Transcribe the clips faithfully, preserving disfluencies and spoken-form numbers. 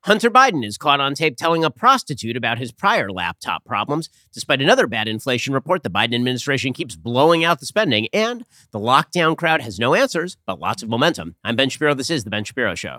Hunter Biden is caught on tape telling a prostitute about his prior laptop problems. Despite another bad inflation report, the Biden administration keeps blowing out the spending, and the lockdown crowd has no answers, but lots of momentum. I'm Ben Shapiro. This is The Ben Shapiro Show.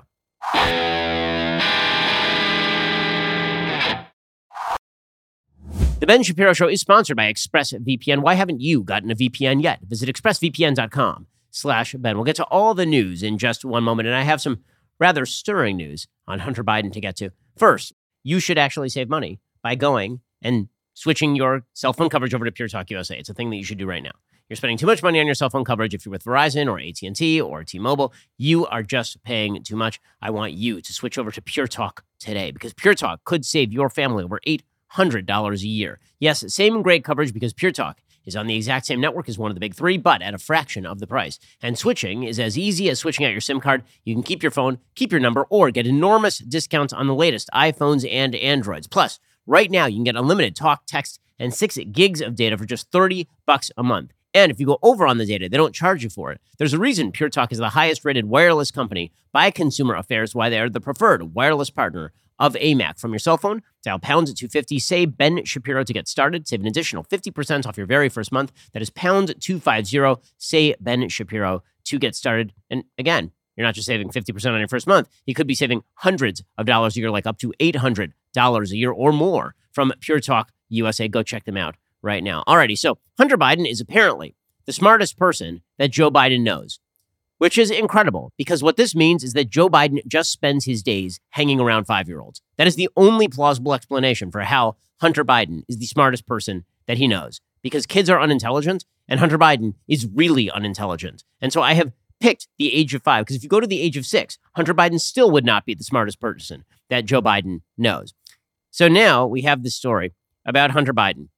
The Ben Shapiro Show is sponsored by ExpressVPN. Why haven't you gotten a V P N yet? Visit expressvpn.com slash Ben. We'll get to all the news in just one moment, and I have some rather stirring news on Hunter Biden to get to. First, you should actually save money by going and switching your cell phone coverage over to Pure Talk U S A. It's a thing that you should do right now. You're spending too much money on your cell phone coverage. If you're with Verizon or A T and T or T-Mobile, you are just paying too much. I want you to switch over to Pure Talk today, because Pure Talk could save your family over eight hundred dollars a year. Yes, same great coverage, because Pure Talk is on the exact same network as one of the big three, but at a fraction of the price. And switching is as easy as switching out your SIM card. You can keep your phone, keep your number, or get enormous discounts on the latest iPhones and Androids. Plus, right now, you can get unlimited talk, text, and six gigs of data for just thirty bucks a month. And if you go over on the data, they don't charge you for it. There's a reason Pure Talk is the highest rated wireless company by Consumer Affairs, why they are the preferred wireless partner of A M A C. From your cell phone, dial pound two fifty, say Ben Shapiro to get started. Save an additional fifty percent off your very first month. That is pound two fifty, say Ben Shapiro to get started. And again, you're not just saving fifty percent on your first month. You could be saving hundreds of dollars a year, like up to eight hundred dollars a year or more from Pure Talk U S A. Go check them out right now. Alrighty, so Hunter Biden is apparently the smartest person that Joe Biden knows, which is incredible, because what this means is that Joe Biden just spends his days hanging around five-year-olds. That is the only plausible explanation for how Hunter Biden is the smartest person that he knows, because kids are unintelligent and Hunter Biden is really unintelligent. And so I have picked the age of five, because if you go to the age of six, Hunter Biden still would not be the smartest person that Joe Biden knows. So now we have this story about Hunter Biden,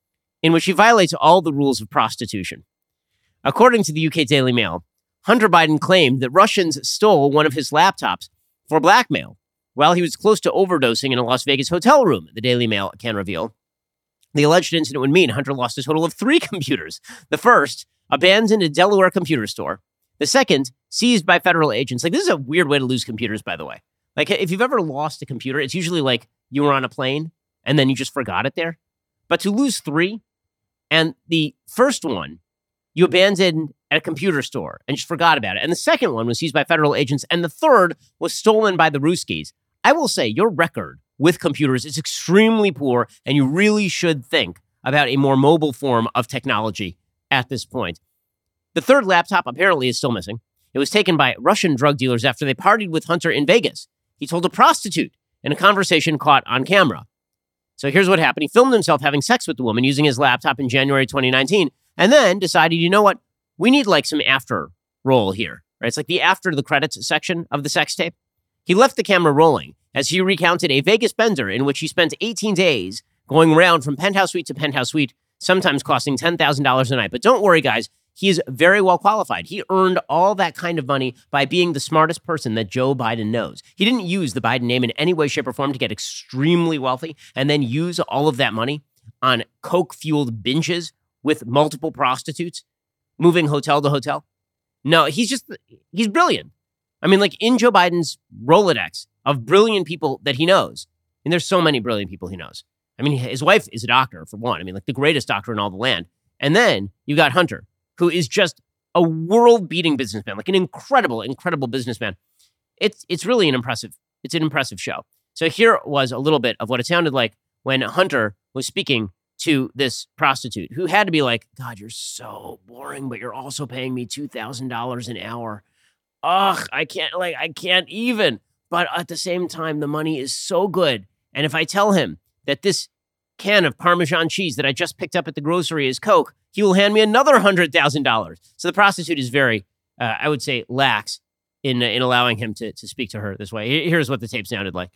in which he violates all the rules of prostitution. According to the U K Daily Mail, Hunter Biden claimed that Russians stole one of his laptops for blackmail while he was close to overdosing in a Las Vegas hotel room, the Daily Mail can reveal. The alleged incident would mean Hunter lost a total of three computers. The first, abandoned a Delaware computer store. The second, seized by federal agents. Like, this is a weird way to lose computers, by the way. Like, if you've ever lost a computer, it's usually like you were on a plane and then you just forgot it there. But to lose three, and the first one, you abandoned at a computer store and just forgot about it. And the second one was seized by federal agents. And the third was stolen by the Ruskies. I will say your record with computers is extremely poor, and you really should think about a more mobile form of technology at this point. The third laptop apparently is still missing. It was taken by Russian drug dealers after they partied with Hunter in Vegas. He told a prostitute in a conversation caught on camera. So here's what happened. He filmed himself having sex with the woman using his laptop in January twenty nineteen. And then decided, you know what? We need like some after roll here, right? It's like the after the credits section of the sex tape. He left the camera rolling as he recounted a Vegas bender in which he spent eighteen days going around from penthouse suite to penthouse suite, sometimes costing ten thousand dollars a night. But don't worry, guys. He is very well qualified. He earned all that kind of money by being the smartest person that Joe Biden knows. He didn't use the Biden name in any way, shape, or form to get extremely wealthy and then use all of that money on coke-fueled binges with multiple prostitutes, moving hotel to hotel. No, he's just, he's brilliant. I mean, like in Joe Biden's Rolodex of brilliant people that he knows, and there's so many brilliant people he knows. I mean, his wife is a doctor, for one. I mean, like the greatest doctor in all the land. And then you got Hunter, who is just a world-beating businessman, like an incredible, incredible businessman. It's it's really an impressive, it's an impressive show. So here was a little bit of what it sounded like when Hunter was speaking to this prostitute, who had to be like, God, you're so boring, but you're also paying me two thousand dollars an hour. Ugh, I can't, like, I can't even. But at the same time, the money is so good. And if I tell him that this can of Parmesan cheese that I just picked up at the grocery is Coke, he will hand me another one hundred thousand dollars. So the prostitute is very, uh, I would say, lax in uh, in allowing him to, to speak to her this way. Here's what the tape sounded like.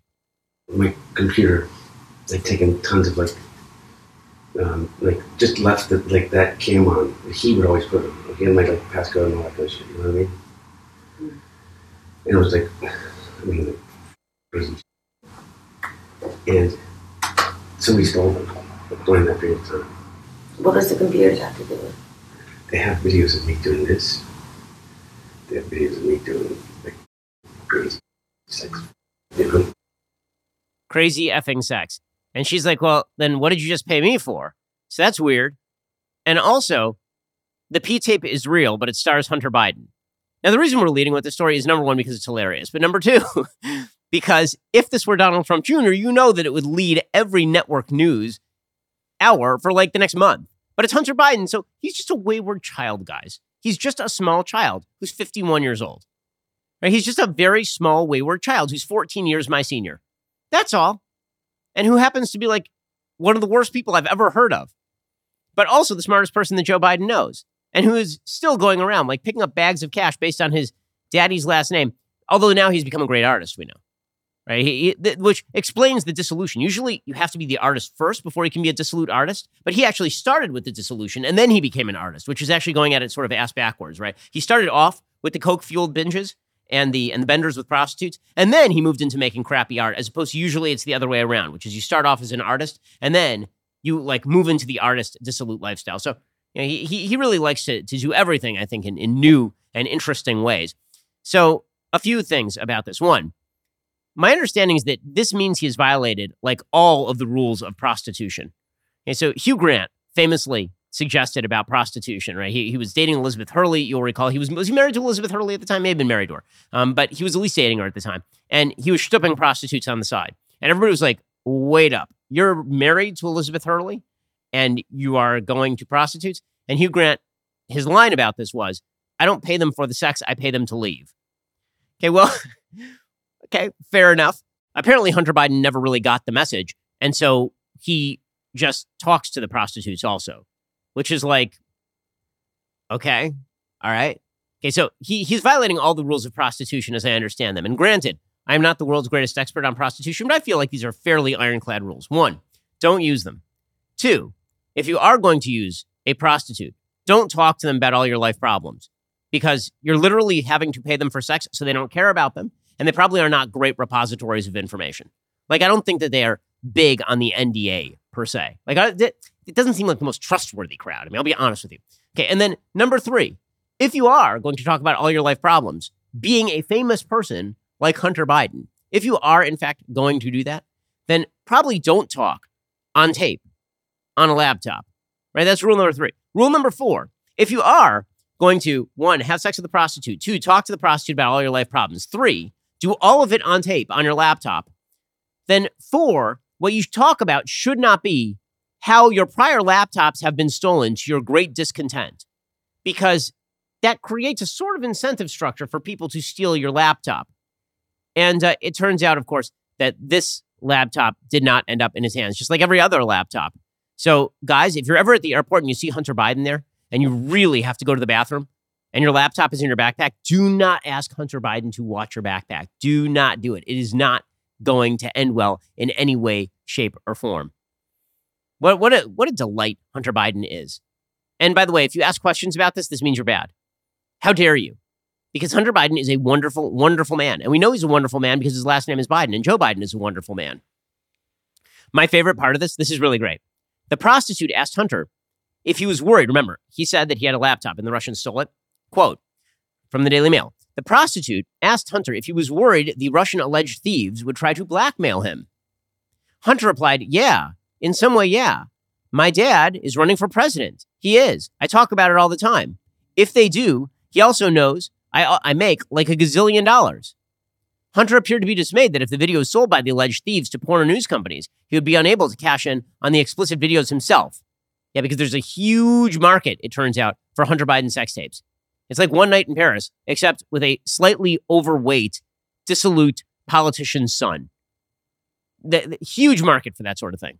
My computer, like taking tons of like, Um, like just left the, like that cam on. He would always put them. He had my like passcode and all that kind of shit. You know what I mean? Mm. And it was like, I mean, like, crazy. And somebody stole them during that period of time. What does the computers have to do with? They have videos of me doing this. They have videos of me doing like crazy sex. You know? Crazy effing sex. And she's like, well, then what did you just pay me for? So that's weird. And also, the P-tape is real, but it stars Hunter Biden. Now, the reason we're leading with this story is, number one, because it's hilarious. But number two, because if this were Donald Trump Junior, you know that it would lead every network news hour for like the next month. But it's Hunter Biden, so he's just a wayward child, guys. He's just a small child who's fifty-one years old. Right? He's just a very small, wayward child who's fourteen years my senior. That's all. And who happens to be like one of the worst people I've ever heard of. But also the smartest person that Joe Biden knows. And who is still going around, like picking up bags of cash based on his daddy's last name. Although now he's become a great artist, we know. Right? He, he, th- which explains the dissolution. Usually you have to be the artist first before you can be a dissolute artist. But he actually started with the dissolution and then he became an artist, which is actually going at it sort of ass backwards, right? He started off with the coke-fueled binges and the and the benders with prostitutes. And then he moved into making crappy art, as opposed to usually it's the other way around, which is you start off as an artist and then you like move into the artist dissolute lifestyle. So you know, he, he he really likes to, to do everything, I think, in, in new and interesting ways. So a few things about this. One, my understanding is that this means he has violated like all of the rules of prostitution. Okay, so Hugh Grant famously suggested about prostitution, right? He, he was dating Elizabeth Hurley. You'll recall he was, was he married to Elizabeth Hurley at the time? May have been married to her. Um, but he was at least dating her at the time. And he was stripping prostitutes on the side. And everybody was like, wait up. You're married to Elizabeth Hurley and you are going to prostitutes? And Hugh Grant, his line about this was, I don't pay them for the sex, I pay them to leave. Okay, well, okay, fair enough. Apparently Hunter Biden never really got the message. And so he just talks to the prostitutes also, which is like, okay, all right. Okay, so he he's violating all the rules of prostitution as I understand them. And granted, I'm not the world's greatest expert on prostitution, but I feel like these are fairly ironclad rules. One, don't use them. Two, if you are going to use a prostitute, don't talk to them about all your life problems because you're literally having to pay them for sex, so they don't care about them. And they probably are not great repositories of information. Like, I don't think that they are big on the N D A per se. Like, I, it doesn't seem like the most trustworthy crowd. I mean, I'll be honest with you. Okay, and then number three, if you are going to talk about all your life problems, being a famous person like Hunter Biden, if you are, in fact, going to do that, then probably don't talk on tape, on a laptop, right? That's rule number three. Rule number four, if you are going to, one, have sex with a prostitute, two, talk to the prostitute about all your life problems, three, do all of it on tape on your laptop, then four, what you talk about should not be how your prior laptops have been stolen to your great discontent, because that creates a sort of incentive structure for people to steal your laptop. And uh, it turns out, of course, that this laptop did not end up in his hands, just like every other laptop. So, guys, if you're ever at the airport and you see Hunter Biden there and you really have to go to the bathroom and your laptop is in your backpack, do not ask Hunter Biden to watch your backpack. Do not do it. It is not going to end well in any way, shape, or form. What, what, a, what a delight Hunter Biden is. And by the way, if you ask questions about this, this means you're bad. How dare you? Because Hunter Biden is a wonderful, wonderful man. And we know he's a wonderful man because his last name is Biden, and Joe Biden is a wonderful man. My favorite part of this, this is really great. The prostitute asked Hunter if he was worried. Remember, he said that he had a laptop and the Russians stole it. Quote from the Daily Mail. The prostitute asked Hunter if he was worried the Russian alleged thieves would try to blackmail him. Hunter replied, yeah, in some way, yeah. My dad is running for president. He is. I talk about it all the time. If they do, he also knows I, I make like a gazillion dollars. Hunter appeared to be dismayed that if the video was sold by the alleged thieves to porn news companies, he would be unable to cash in on the explicit videos himself. Yeah, because there's a huge market, it turns out, for Hunter Biden sex tapes. It's like One Night in Paris, except with a slightly overweight, dissolute politician's son. The, the huge market for that sort of thing.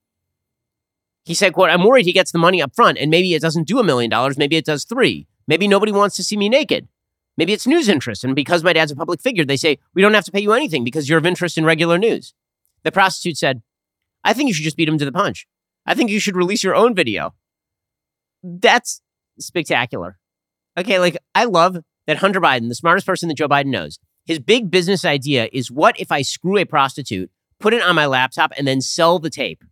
He said, quote, I'm worried he gets the money up front and maybe it doesn't do a million dollars, maybe it does three. Maybe nobody wants to see me naked. Maybe it's news interest, and because my dad's a public figure, they say, we don't have to pay you anything because you're of interest in regular news. The prostitute said, I think you should just beat him to the punch. I think you should release your own video. That's spectacular. Okay, like, I love that Hunter Biden, the smartest person that Joe Biden knows, his big business idea is, what if I screw a prostitute, put it on my laptop, and then sell the tape?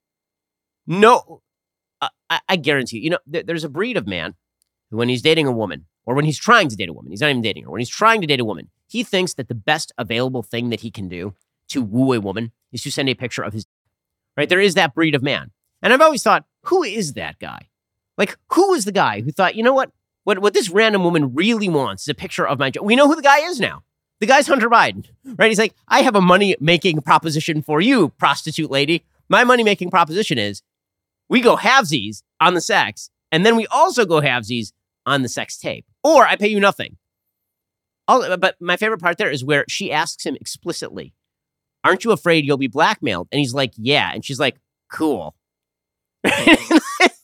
No, uh, I, I guarantee you, you know, th- there's a breed of man who, when he's dating a woman, or when he's trying to date a woman, he's not even dating her, when he's trying to date a woman, he thinks that the best available thing that he can do to woo a woman is to send a picture of his, right? There is that breed of man. And I've always thought, who is that guy? Like, who is the guy who thought, you know what? What, what this random woman really wants is a picture of my, we know who the guy is now. The guy's Hunter Biden, right? He's like, I have a money-making proposition for you, prostitute lady. My money-making proposition is we go halvesies on the sex, and then we also go halvesies on the sex tape. Or I pay you nothing. All, but my favorite part there is where she asks him explicitly, aren't you afraid you'll be blackmailed? And he's like, yeah. And she's like, cool. Isn't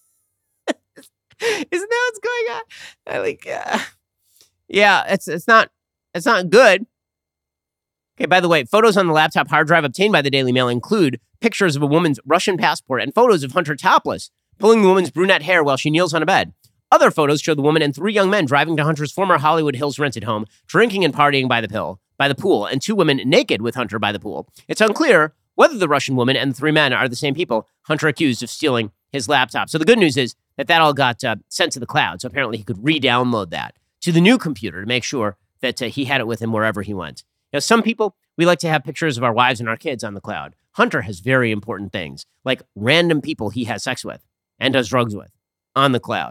that what's going on? I like, uh, yeah, it's it's not it's not good. Okay, by the way, photos on the laptop hard drive obtained by the Daily Mail include pictures of a woman's Russian passport and photos of Hunter topless, pulling the woman's brunette hair while she kneels on a bed. Other photos show the woman and three young men driving to Hunter's former Hollywood Hills rented home, drinking and partying by the pill, by the pool, and two women naked with Hunter by the pool. It's unclear whether the Russian woman and the three men are the same people Hunter accused of stealing his laptop. So the good news is that that all got uh, sent to the cloud. So apparently he could re-download that to the new computer to make sure that uh, he had it with him wherever he went. You know, some people, we like to have pictures of our wives and our kids on the cloud. Hunter has very important things, like random people he has sex with and does drugs with on the cloud.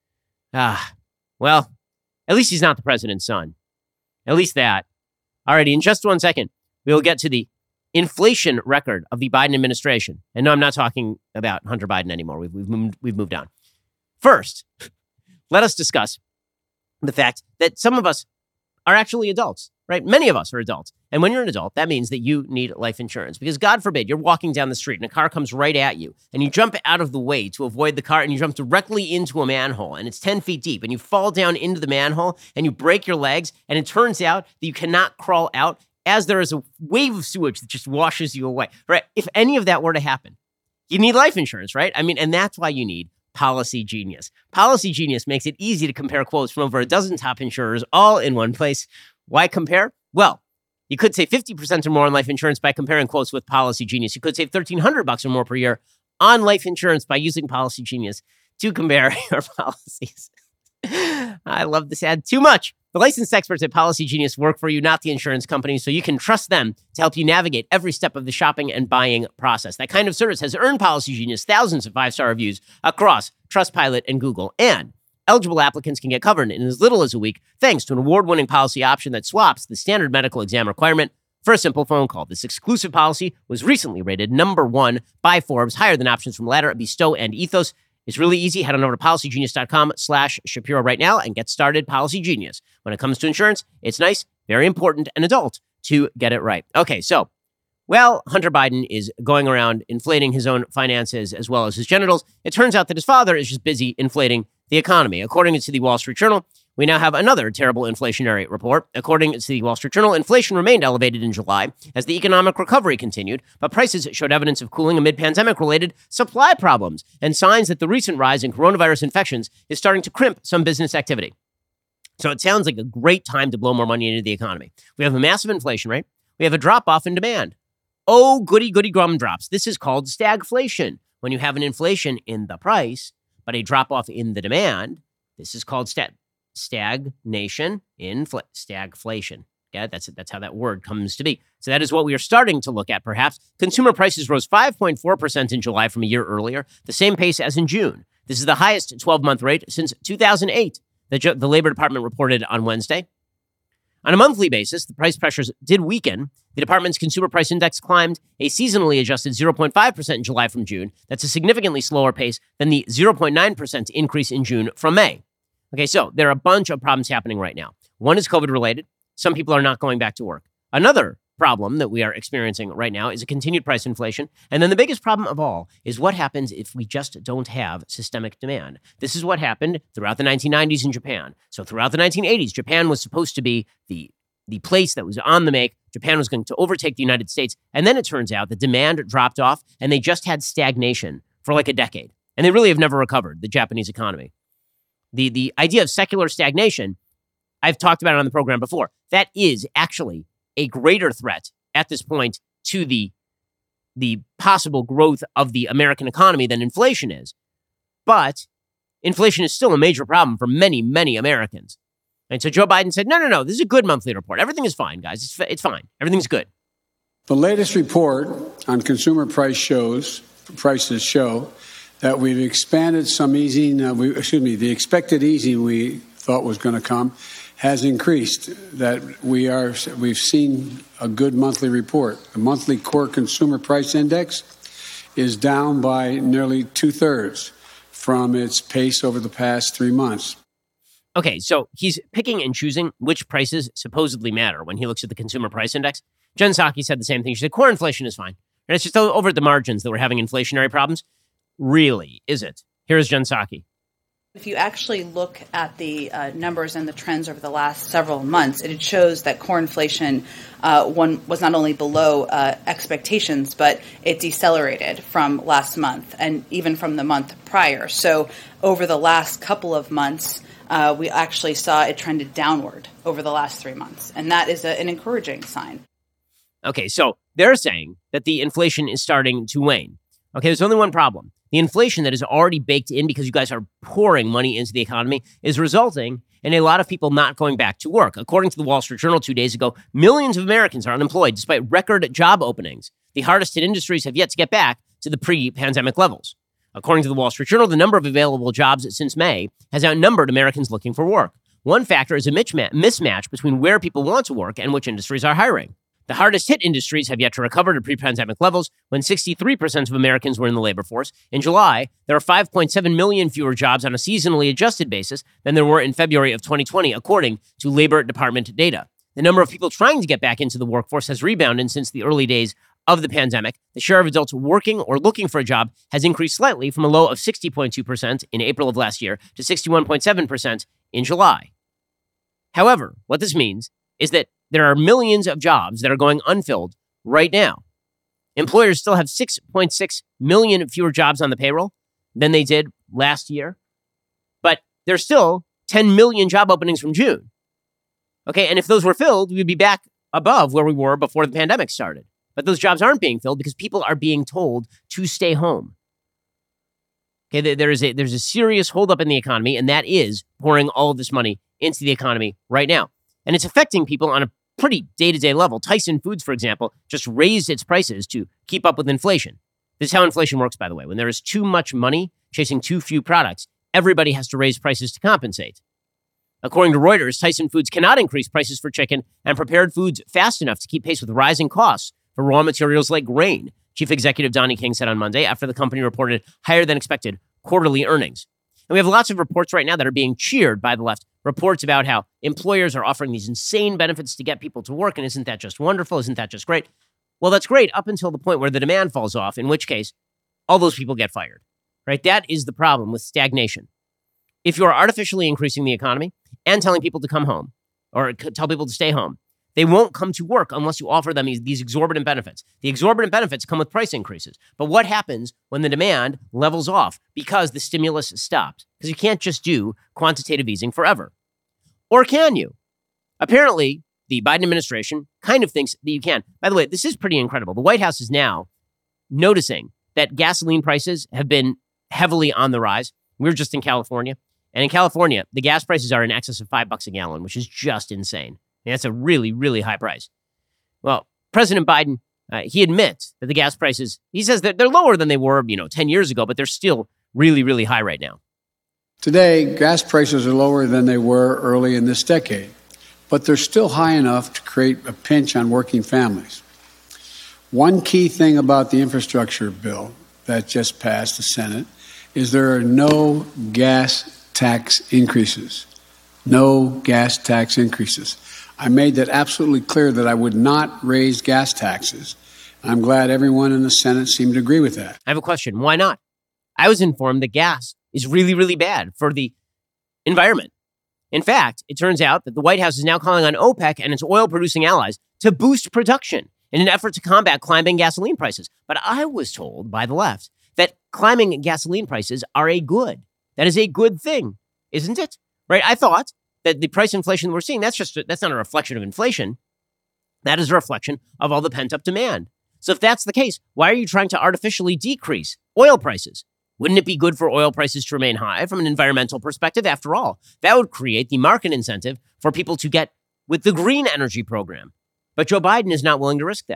Ah, well, at least he's not the president's son. At least that. Alrighty, in just one second, we will get to the inflation record of the Biden administration. And no, I'm not talking about Hunter Biden anymore. We've, we've, moved, we've moved on. First, let us discuss the fact that some of us are actually adults, right? Many of us are adults. And when you're an adult, that means that you need life insurance because God forbid you're walking down the street and a car comes right at you and you jump out of the way to avoid the car and you jump directly into a manhole and it's ten feet deep and you fall down into the manhole and you break your legs and it turns out that you cannot crawl out as there is a wave of sewage that just washes you away, right? If any of that were to happen, you need life insurance, right? I mean, and that's why you need Policy Genius. Policy Genius makes it easy to compare quotes from over a dozen top insurers all in one place. Why compare? Well, you could save fifty percent or more on life insurance by comparing quotes with Policy Genius. You could save thirteen hundred bucks or more per year on life insurance by using Policy Genius to compare your policies. I love this ad too much. The licensed experts at Policy Genius work for you, not the insurance company, so you can trust them to help you navigate every step of the shopping and buying process. That kind of service has earned Policy Genius thousands of five-star reviews across Trustpilot and Google. And eligible applicants can get covered in as little as a week thanks to an award-winning policy option that swaps the standard medical exam requirement for a simple phone call. This exclusive policy was recently rated number one by Forbes, higher than options from Ladder, Bestow, and Ethos. It's really easy. Head on over to policygenius.com slash Shapiro right now and get started. Policy Genius. When it comes to insurance, it's nice, very important, and adult to get it right. Okay, so, well, Hunter Biden is going around inflating his own finances as well as his genitals. It turns out that his father is just busy inflating the economy. According to the Wall Street Journal, we now have another terrible inflationary report. According to the Wall Street Journal, inflation remained elevated in July as the economic recovery continued, but prices showed evidence of cooling amid pandemic-related supply problems and signs that the recent rise in coronavirus infections is starting to crimp some business activity. So it sounds like a great time to blow more money into the economy. We have a massive inflation rate. We have a drop-off in demand. Oh, goody, goody gumdrops. This is called stagflation. When you have an inflation in the price, but a drop-off in the demand, this is called stag. Stagnation, infl- stagflation. Yeah, that's that's how that word comes to be. So that is what we are starting to look at, perhaps. Consumer prices rose five point four percent in July from a year earlier, the same pace as in June. This is the highest twelve-month rate since two thousand eight, the, the Labor Department reported on Wednesday. On a monthly basis, the price pressures did weaken. The department's consumer price index climbed a seasonally adjusted zero point five percent in July from June. That's a significantly slower pace than the zero point nine percent increase in June from May. Okay, so there are a bunch of problems happening right now. One is COVID-related. Some people are not going back to work. Another problem that we are experiencing right now is a continued price inflation. And then the biggest problem of all is what happens if we just don't have systemic demand. This is what happened throughout the nineteen nineties in Japan. So throughout the nineteen eighties, Japan was supposed to be the, the place that was on the make. Japan was going to overtake the United States. And then it turns out the demand dropped off and they just had stagnation for like a decade. And they really have never recovered, the Japanese economy. The the idea of secular stagnation, I've talked about it on the program before. That is actually a greater threat at this point to the, the possible growth of the American economy than inflation is. But inflation is still a major problem for many, many Americans. And so Joe Biden said, no, no, no, this is a good monthly report. Everything is fine, guys. It's, it's fine. Everything's good. The latest report on consumer price shows prices show that we've expanded some easing. Uh, we, excuse me, the expected easing we thought was going to come has increased. That we are we've seen a good monthly report. The monthly core consumer price index is down by nearly two thirds from its pace over the past three months. Okay, so he's picking and choosing which prices supposedly matter when he looks at the consumer price index. Jen Psaki said the same thing. She said core inflation is fine. And it's just over at the margins that we're having inflationary problems. Really, is it? Here's Jen Psaki. If you actually look at the uh, numbers and the trends over the last several months, it shows that core inflation uh, one was not only below uh, expectations, but it decelerated from last month and even from the month prior. So over the last couple of months, uh, we actually saw it trended downward over the last three months. And that is a, an encouraging sign. Okay, so they're saying that the inflation is starting to wane. Okay, there's only one problem. The inflation that is already baked in because you guys are pouring money into the economy is resulting in a lot of people not going back to work. According to the Wall Street Journal two days ago, millions of Americans are unemployed despite record job openings. The hardest hit industries have yet to get back to the pre-pandemic levels. According to the Wall Street Journal, the number of available jobs since May has outnumbered Americans looking for work. One factor is a mismatch between where people want to work and which industries are hiring. The hardest hit industries have yet to recover to pre-pandemic levels when sixty-three percent of Americans were in the labor force. In July, there are five point seven million fewer jobs on a seasonally adjusted basis than there were in February of twenty twenty, according to Labor Department data. The number of people trying to get back into the workforce has rebounded since the early days of the pandemic. The share of adults working or looking for a job has increased slightly from a low of sixty point two percent in April of last year to sixty-one point seven percent in July. However, what this means is that there are millions of jobs that are going unfilled right now. Employers still have six point six million fewer jobs on the payroll than they did last year, but there's still ten million job openings from June. Okay, and if those were filled, we'd be back above where we were before the pandemic started. But those jobs aren't being filled because people are being told to stay home. Okay, there is a there's a serious holdup in the economy, and that is pouring all of this money into the economy right now. And it's affecting people on a pretty day-to-day level. Tyson Foods, for example, just raised its prices to keep up with inflation. This is how inflation works, by the way. When there is too much money chasing too few products, everybody has to raise prices to compensate. According to Reuters, Tyson Foods cannot increase prices for chicken and prepared foods fast enough to keep pace with rising costs for raw materials like grain, Chief Executive Donnie King said on Monday after the company reported higher than expected quarterly earnings. And we have lots of reports right now that are being cheered by the left. Reports about how employers are offering these insane benefits to get people to work. And isn't that just wonderful? Isn't that just great? Well, that's great up until the point where the demand falls off, in which case all those people get fired, right? That is the problem with stagnation. If you are artificially increasing the economy and telling people to come home or tell people to stay home, they won't come to work unless you offer them these exorbitant benefits. The exorbitant benefits come with price increases. But what happens when the demand levels off because the stimulus stops? Because you can't just do quantitative easing forever. Or can you? Apparently, the Biden administration kind of thinks that you can. By the way, this is pretty incredible. The White House is now noticing that gasoline prices have been heavily on the rise. We were just in California. And in California, the gas prices are in excess of five bucks a gallon, which is just insane. And that's a really, really high price. Well, President Biden, uh, he admits that the gas prices, he says that they're lower than they were, you know, ten years ago, but they're still really, really high right now. Today, gas prices are lower than they were early in this decade, but they're still high enough to create a pinch on working families. One key thing about the infrastructure bill that just passed the Senate is there are no gas tax increases. No gas tax increases. I made that absolutely clear that I would not raise gas taxes. I'm glad everyone in the Senate seemed to agree with that. I have a question. Why not? I was informed that gas is really, really bad for the environment. In fact, it turns out that the White House is now calling on OPEC and its oil-producing allies to boost production in an effort to combat climbing gasoline prices. But I was told by the left that climbing gasoline prices are a good. That is a good thing, isn't it? Right? I thought that the price inflation we're seeing, that's just that's not a reflection of inflation. That is a reflection of all the pent-up demand. So if that's the case, why are you trying to artificially decrease oil prices? Wouldn't it be good for oil prices to remain high from an environmental perspective? After all, that would create the market incentive for people to get with the green energy program. But Joe Biden is not willing to risk that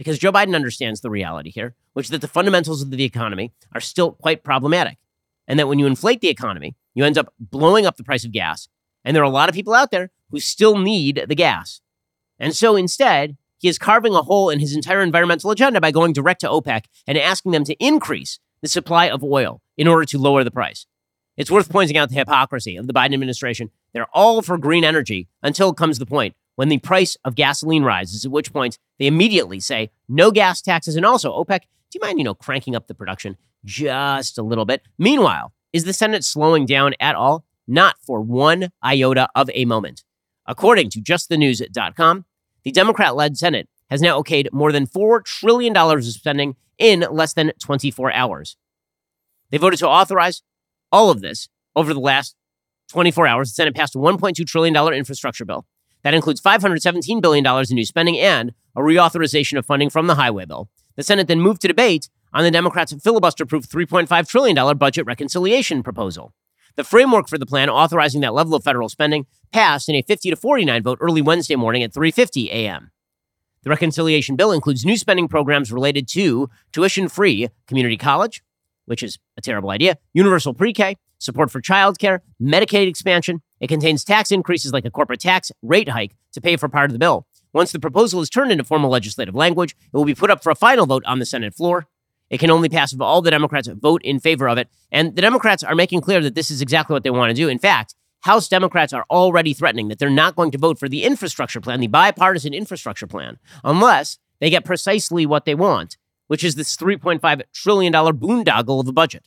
because Joe Biden understands the reality here, which is that the fundamentals of the economy are still quite problematic. And that when you inflate the economy, you end up blowing up the price of gas. And there are a lot of people out there who still need the gas. And so instead, he is carving a hole in his entire environmental agenda by going direct to OPEC and asking them to increase the supply of oil in order to lower the price. It's worth pointing out the hypocrisy of the Biden administration. They're all for green energy until comes the point when the price of gasoline rises, at which point they immediately say no gas taxes. And also, OPEC, do you mind, you know, cranking up the production just a little bit? Meanwhile, is the Senate slowing down at all? Not for one iota of a moment. According to just the news dot com, the Democrat-led Senate has now okayed more than four trillion dollars of spending in less than twenty-four hours. They voted to authorize all of this over the last twenty-four hours. The Senate passed a one point two trillion dollars infrastructure bill. That includes five hundred seventeen billion dollars in new spending and a reauthorization of funding from the highway bill. The Senate then moved to debate on the Democrats' filibuster-proof three point five trillion dollars budget reconciliation proposal. The framework for the plan authorizing that level of federal spending passed in a fifty to forty-nine vote early Wednesday morning at three fifty a.m. The reconciliation bill includes new spending programs related to tuition-free community college, which is a terrible idea, universal pre-K, support for childcare, Medicaid expansion. It contains tax increases like a corporate tax rate hike to pay for part of the bill. Once the proposal is turned into formal legislative language, it will be put up for a final vote on the Senate floor. It can only pass if all the Democrats vote in favor of it. And the Democrats are making clear that this is exactly what they want to do. In fact, House Democrats are already threatening that they're not going to vote for the infrastructure plan, the bipartisan infrastructure plan, unless they get precisely what they want, which is this three point five trillion dollars boondoggle of a budget.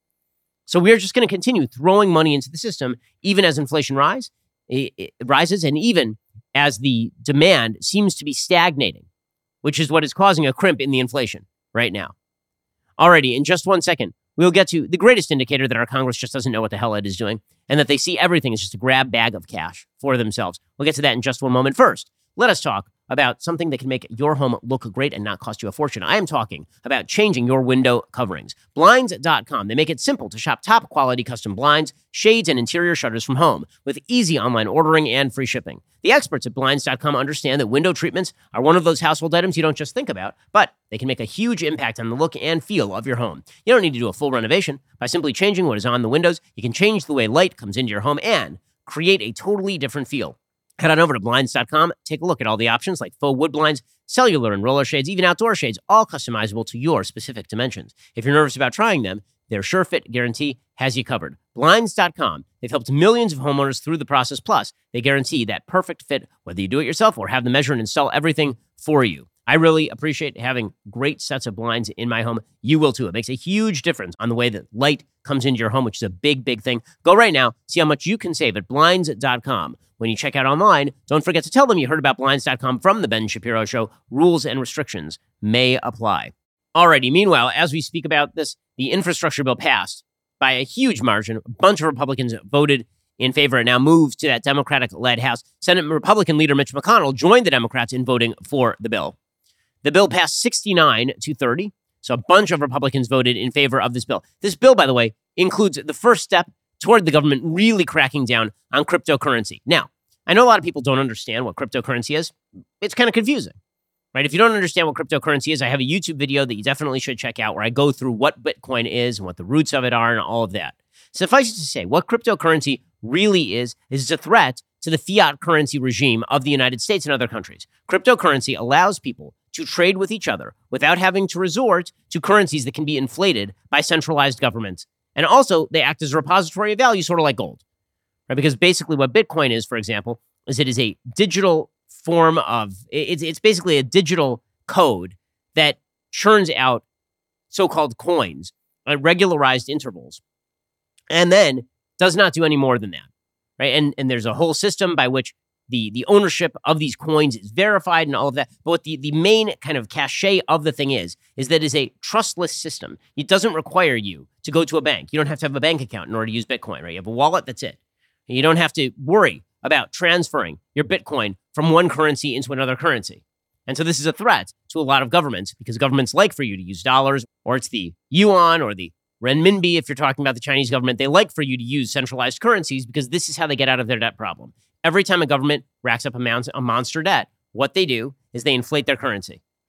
So we're just going to continue throwing money into the system, even as inflation rise, it, it rises, and even as the demand seems to be stagnating, which is what is causing a crimp in the inflation right now. Alrighty, in just one second, we'll get to the greatest indicator that our Congress just doesn't know what the hell it is doing, and that they see everything as just a grab bag of cash for themselves. We'll get to that in just one moment. First, let us talk about something that can make your home look great and not cost you a fortune. I am talking about changing your window coverings. Blinds dot com. They make it simple to shop top quality custom blinds, shades, and interior shutters from home with easy online ordering and free shipping. The experts at Blinds dot com understand that window treatments are one of those household items you don't just think about, but they can make a huge impact on the look and feel of your home. You don't need to do a full renovation. By simply changing what is on the windows, you can change the way light comes into your home and create a totally different feel. Head on over to Blinds dot com, take a look at all the options like faux wood blinds, cellular and roller shades, even outdoor shades, all customizable to your specific dimensions. If you're nervous about trying them, their Sure Fit guarantee has you covered. Blinds dot com. They've helped millions of homeowners through the process. Plus, they guarantee that perfect fit, whether you do it yourself or have them measure and install everything for you. I really appreciate having great sets of blinds in my home. You will too. It makes a huge difference on the way that light comes into your home, which is a big, big thing. Go right now. See how much you can save at Blinds dot com. When you check out online, don't forget to tell them you heard about Blinds dot com from The Ben Shapiro Show. Rules and restrictions may apply. Alrighty, meanwhile, as we speak about this, the infrastructure bill passed by a huge margin. A bunch of Republicans voted in favor and now moved to that Democratic-led House. Senate Republican leader Mitch McConnell joined the Democrats in voting for the bill. The bill passed sixty-nine to thirty, so a bunch of Republicans voted in favor of this bill. This bill, by the way, includes the first step toward the government really cracking down on cryptocurrency. Now, I know a lot of people don't understand what cryptocurrency is. It's kind of confusing, right? If you don't understand what cryptocurrency is, I have a YouTube video that you definitely should check out where I go through what Bitcoin is and what the roots of it are and all of that. Suffice it to say, what cryptocurrency really is, is a threat to the fiat currency regime of the United States and other countries. Cryptocurrency allows people to trade with each other without having to resort to currencies that can be inflated by centralized governments. And also, they act as a repository of value, sort of like gold, right? Because basically what Bitcoin is, for example, is it is a digital form of, it's, it's basically a digital code that churns out so-called coins at regularized intervals and then does not do any more than that, right? And, and there's a whole system by which the, the ownership of these coins is verified and all of that. But what the, the main kind of cachet of the thing is, is that it's a trustless system. It doesn't require you to go to a bank. You don't have to have a bank account in order to use Bitcoin, right? You have a wallet, that's it. And you don't have to worry about transferring your Bitcoin from one currency into another currency. And so this is a threat to a lot of governments because governments like for you to use dollars, or it's the yuan or the renminbi if you're talking about the Chinese government. They like for you to use centralized currencies because this is how they get out of their debt problem. Every time a government racks up a, mon- a monster debt, what they do is they inflate their currency.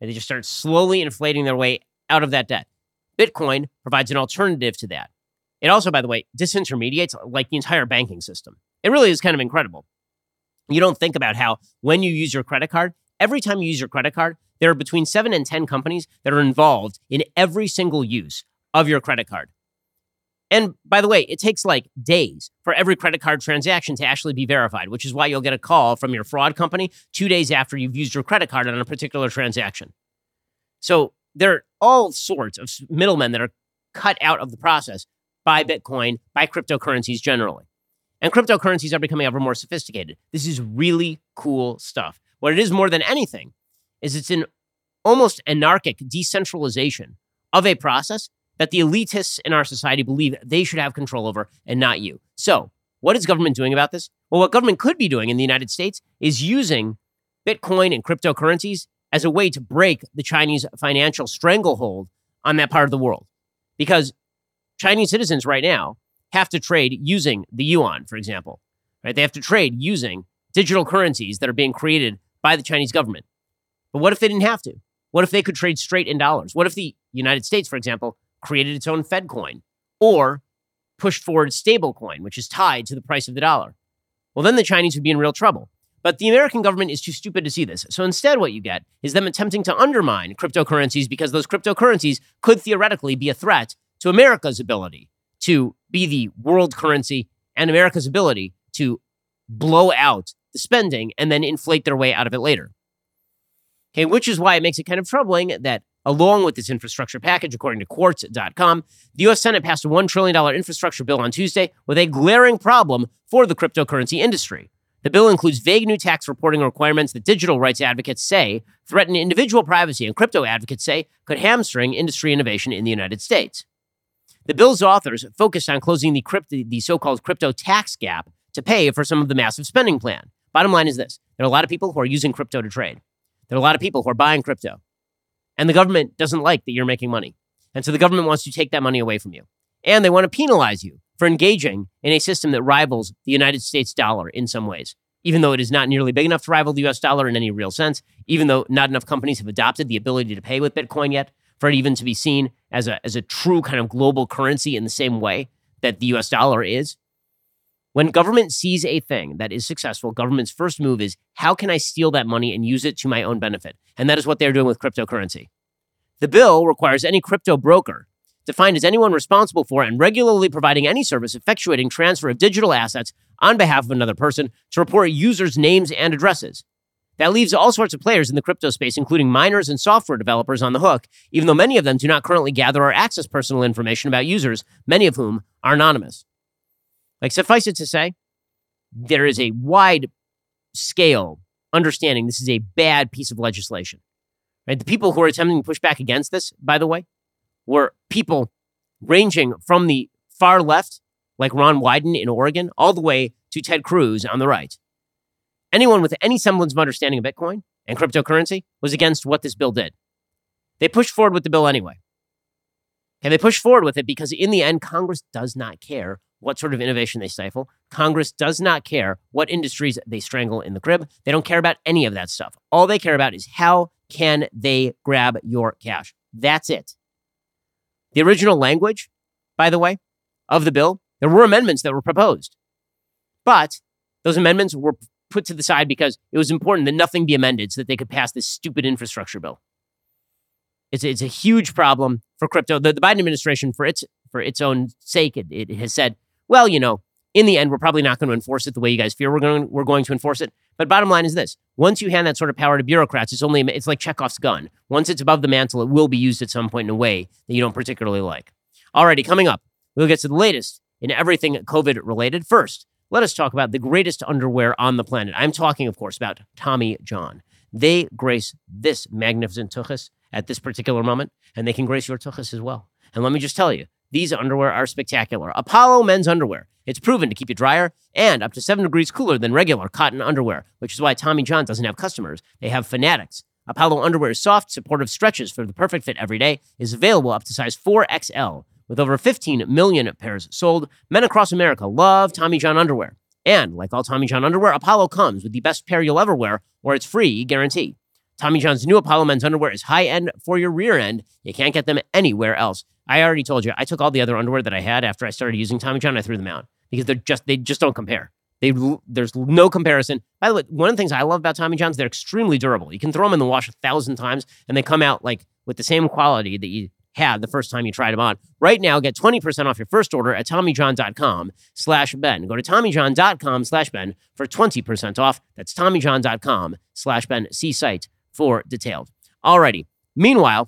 And they just start slowly inflating their way out of that debt. Bitcoin provides an alternative to that. It also, by the way, disintermediates like the entire banking system. It really is kind of incredible. You don't think about how when you use your credit card, every time you use your credit card, there are between seven and ten companies that are involved in every single use of your credit card. And by the way, it takes like days for every credit card transaction to actually be verified, which is why you'll get a call from your fraud company two days after you've used your credit card on a particular transaction. So there are all sorts of middlemen that are cut out of the process by Bitcoin, by cryptocurrencies generally. And cryptocurrencies are becoming ever more sophisticated. This is really cool stuff. What it is more than anything is it's an almost anarchic decentralization of a process that the elitists in our society believe they should have control over and not you. So what is government doing about this? Well, what government could be doing in the United States is using Bitcoin and cryptocurrencies as a way to break the Chinese financial stranglehold on that part of the world. Because Chinese citizens right now have to trade using the yuan, for example. Right? They have to trade using digital currencies that are being created by the Chinese government. But what if they didn't have to? What if they could trade straight in dollars? What if the United States, for example, created its own Fed coin or pushed forward stable coin, which is tied to the price of the dollar? Well, then the Chinese would be in real trouble. But the American government is too stupid to see this. So instead, what you get is them attempting to undermine cryptocurrencies because those cryptocurrencies could theoretically be a threat to America's ability to be the world currency and America's ability to blow out the spending and then inflate their way out of it later. Okay, which is why it makes it kind of troubling that along with this infrastructure package, according to Quartz dot com, the U S Senate passed a one trillion dollars infrastructure bill on Tuesday with a glaring problem for the cryptocurrency industry. The bill includes vague new tax reporting requirements that digital rights advocates say threaten individual privacy and crypto advocates say could hamstring industry innovation in the United States. The bill's authors focused on closing the, crypto, the so-called crypto tax gap to pay for some of the massive spending plan. Bottom line is this. There are a lot of people who are using crypto to trade. There are a lot of people who are buying crypto. And the government doesn't like that you're making money. And so the government wants to take that money away from you. And they want to penalize you for engaging in a system that rivals the United States dollar in some ways, even though it is not nearly big enough to rival the U S dollar in any real sense, even though not enough companies have adopted the ability to pay with Bitcoin yet for it even to be seen as a, as a true kind of global currency in the same way that the U S dollar is. When government sees a thing that is successful, government's first move is, how can I steal that money and use it to my own benefit? And that is what they're doing with cryptocurrency. The bill requires any crypto broker, defined as anyone responsible for and regularly providing any service effectuating transfer of digital assets on behalf of another person, to report users' names and addresses. That leaves all sorts of players in the crypto space, including miners and software developers, on the hook, even though many of them do not currently gather or access personal information about users, many of whom are anonymous. Like, suffice it to say, there is a wide scale understanding this is a bad piece of legislation. Right? The people who are attempting to push back against this, by the way, were people ranging from the far left, like Ron Wyden in Oregon, all the way to Ted Cruz on the right. Anyone with any semblance of understanding of Bitcoin and cryptocurrency was against what this bill did. They pushed forward with the bill anyway. And they pushed forward with it because in the end, Congress does not care what sort of innovation they stifle. Congress does not care what industries they strangle in the crib. They don't care about any of that stuff. All they care about is how can they grab your cash. That's it. The original language, by the way, of the bill, there were amendments that were proposed. But those amendments were put to the side because it was important that nothing be amended so that they could pass this stupid infrastructure bill. It's a, it's a huge problem for crypto. The, the Biden administration, for its for its own sake, it, it has said, well, you know, in the end, we're probably not going to enforce it the way you guys fear we're going we're going to enforce it. But bottom line is this. Once you hand that sort of power to bureaucrats, it's only it's like Chekhov's gun. Once it's above the mantle, it will be used at some point in a way that you don't particularly like. Alrighty, coming up, we'll get to the latest in everything COVID-related. First, let us talk about the greatest underwear on the planet. I'm talking, of course, about Tommy John. They grace this magnificent tuchus at this particular moment, and they can grace your tuchus as well. And let me just tell you, these underwear are spectacular. Apollo men's underwear. It's proven to keep you drier and up to seven degrees cooler than regular cotton underwear, which is why Tommy John doesn't have customers. They have fanatics. Apollo underwear is soft, supportive stretches for the perfect fit every day, is available up to size four X L. With over fifteen million pairs sold, men across America love Tommy John underwear. And like all Tommy John underwear, Apollo comes with the best pair you'll ever wear, or it's free guarantee. Tommy John's new Apollo men's underwear is high-end for your rear end. You can't get them anywhere else. I already told you, I took all the other underwear that I had after I started using Tommy John, I threw them out because they're just they just don't compare. They There's no comparison. By the way, one of the things I love about Tommy John's, they're extremely durable. You can throw them in the wash a thousand times, and they come out like with the same quality that you had the first time you tried them on. Right now, get twenty percent off your first order at TommyJohn.com slash Ben. Go to TommyJohn.com slash Ben for twenty percent off. That's TommyJohn.com slash Ben. See site for detailed. Alrighty. Meanwhile,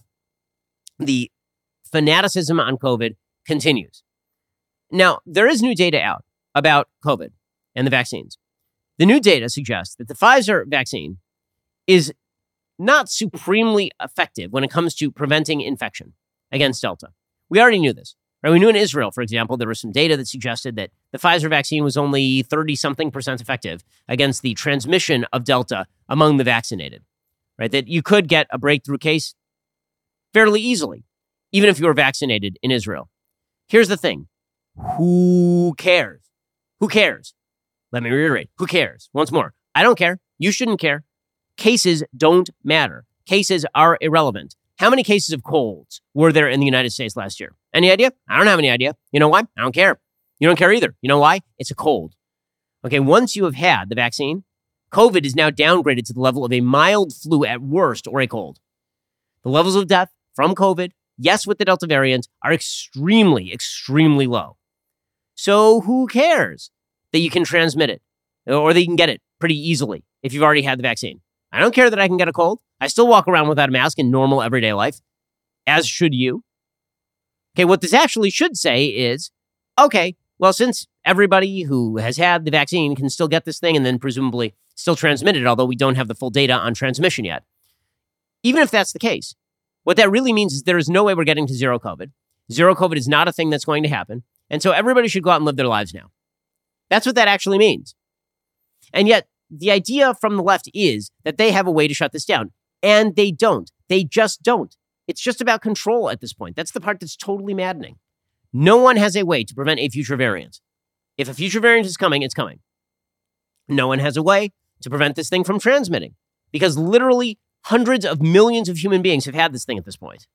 the fanaticism on COVID continues. Now, there is new data out about COVID and the vaccines. The new data suggests that the Pfizer vaccine is not supremely effective when it comes to preventing infection against Delta. We already knew this. Right? We knew in Israel, for example, there was some data that suggested that the Pfizer vaccine was only thirty-something percent effective against the transmission of Delta among the vaccinated. Right? That you could get a breakthrough case fairly easily, even if you were vaccinated in Israel. Here's the thing. Who cares? Who cares? Let me reiterate. Who cares? Once more, I don't care. You shouldn't care. Cases don't matter. Cases are irrelevant. How many cases of colds were there in the United States last year? Any idea? I don't have any idea. You know why? I don't care. You don't care either. You know why? It's a cold. Okay, once you have had the vaccine, COVID is now downgraded to the level of a mild flu at worst or a cold. The levels of death from COVID, yes, with the Delta variant, are extremely, extremely low. So who cares that you can transmit it or that you can get it pretty easily if you've already had the vaccine? I don't care that I can get a cold. I still walk around without a mask in normal everyday life, as should you. Okay, what this actually should say is, okay, well, since everybody who has had the vaccine can still get this thing and then presumably still transmit it, although we don't have the full data on transmission yet. Even if that's the case, what that really means is there is no way we're getting to zero COVID. Zero COVID is not a thing that's going to happen. And so everybody should go out and live their lives now. That's what that actually means. And yet, the idea from the left is that they have a way to shut this down. And they don't. They just don't. It's just about control at this point. That's the part that's totally maddening. No one has a way to prevent a future variant. If a future variant is coming, it's coming. No one has a way to prevent this thing from transmitting because literally hundreds of millions of human beings have had this thing at this point.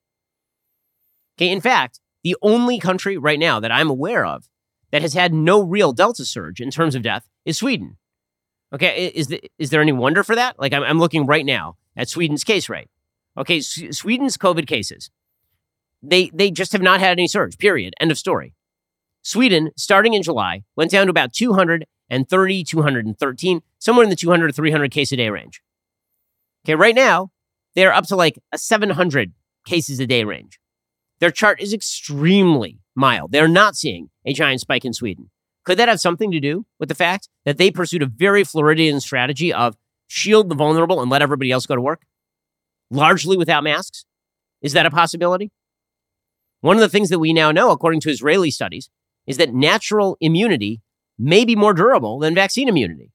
Okay, in fact, the only country right now that I'm aware of that has had no real Delta surge in terms of death is Sweden. Okay, is, the, is there any wonder for that? Like, I'm, I'm looking right now at Sweden's case rate. Okay, S- Sweden's COVID cases, they, they just have not had any surge, period. End of story. Sweden, starting in July, went down to about two hundred thirty, two hundred thirteen, somewhere in the two hundred to three hundred case a day range. Okay, right now, they're up to like a seven hundred cases a day range. Their chart is extremely mild. They're not seeing a giant spike in Sweden. Could that have something to do with the fact that they pursued a very Floridian strategy of shield the vulnerable and let everybody else go to work, largely without masks? Is that a possibility? One of the things that we now know, according to Israeli studies, is that natural immunity may be more durable than vaccine immunity.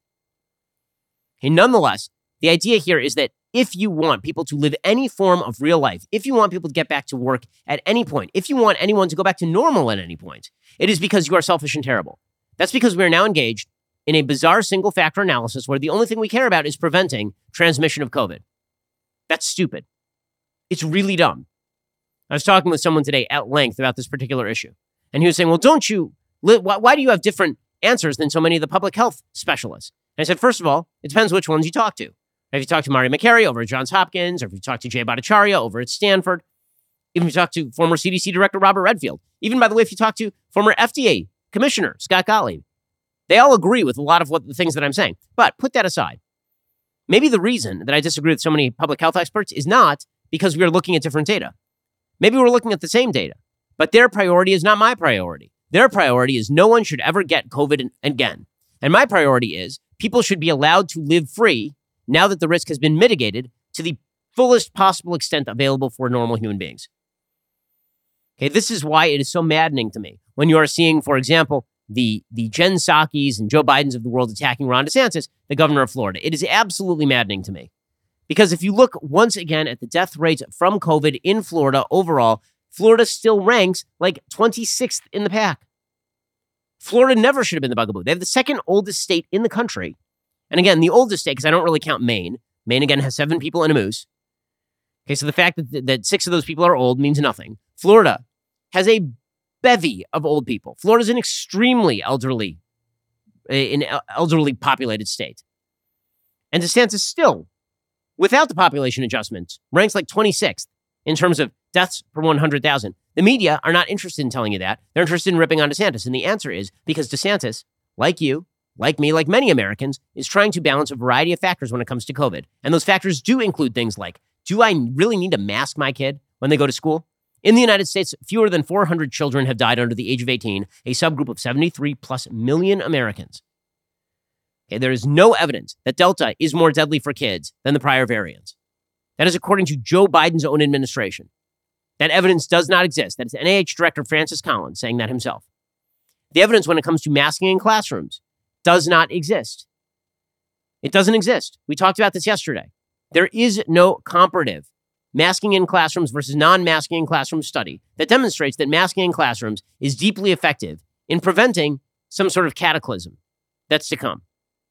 And nonetheless, the idea here is that if you want people to live any form of real life, if you want people to get back to work at any point, if you want anyone to go back to normal at any point, it is because you are selfish and terrible. That's because we are now engaged in a bizarre single factor analysis where the only thing we care about is preventing transmission of COVID. That's stupid. It's really dumb. I was talking with someone today at length about this particular issue. And he was saying, well, don't you, why, why do you have different answers than so many of the public health specialists? And I said, first of all, it depends which ones you talk to. If you talk to Mario Makary over at Johns Hopkins, or if you talk to Jay Bhattacharya over at Stanford, even if you talk to former C D C Director Robert Redfield, even, by the way, if you talk to former F D A Commissioner Scott Gottlieb, they all agree with a lot of what the things that I'm saying. But put that aside. Maybe the reason that I disagree with so many public health experts is not because we are looking at different data. Maybe we're looking at the same data, but their priority is not my priority. Their priority is no one should ever get COVID again. And my priority is people should be allowed to live free now that the risk has been mitigated to the fullest possible extent available for normal human beings. Okay, this is why it is so maddening to me when you are seeing, for example, the, the Jen Psaki's and Joe Biden's of the world attacking Ron DeSantis, the governor of Florida. It is absolutely maddening to me. Because if you look once again at the death rates from COVID in Florida overall, Florida still ranks like twenty-sixth in the pack. Florida never should have been the bugaboo. They have the second oldest state in the country. And again, the oldest state, because I don't really count Maine, Maine, again, has seven people and a moose. Okay, so the fact that, that six of those people are old means nothing. Florida has a bevy of old people. Florida's an extremely elderly, an elderly populated state. And DeSantis still, without the population adjustments, ranks like twenty-sixth in terms of deaths per one hundred thousand. The media are not interested in telling you that. They're interested in ripping on DeSantis. And the answer is because DeSantis, like you, like me, like many Americans, is trying to balance a variety of factors when it comes to COVID. And those factors do include things like, do I really need to mask my kid when they go to school? In the United States, fewer than four hundred children have died under the age of eighteen, a subgroup of seventy-three plus million Americans. Okay, there is no evidence that Delta is more deadly for kids than the prior variants. That is according to Joe Biden's own administration. That evidence does not exist. That is N I H Director Francis Collins saying that himself. The evidence when it comes to masking in classrooms does not exist. It doesn't exist. We talked about this yesterday. There is no comparative masking in classrooms versus non-masking in classrooms study that demonstrates that masking in classrooms is deeply effective in preventing some sort of cataclysm that's to come.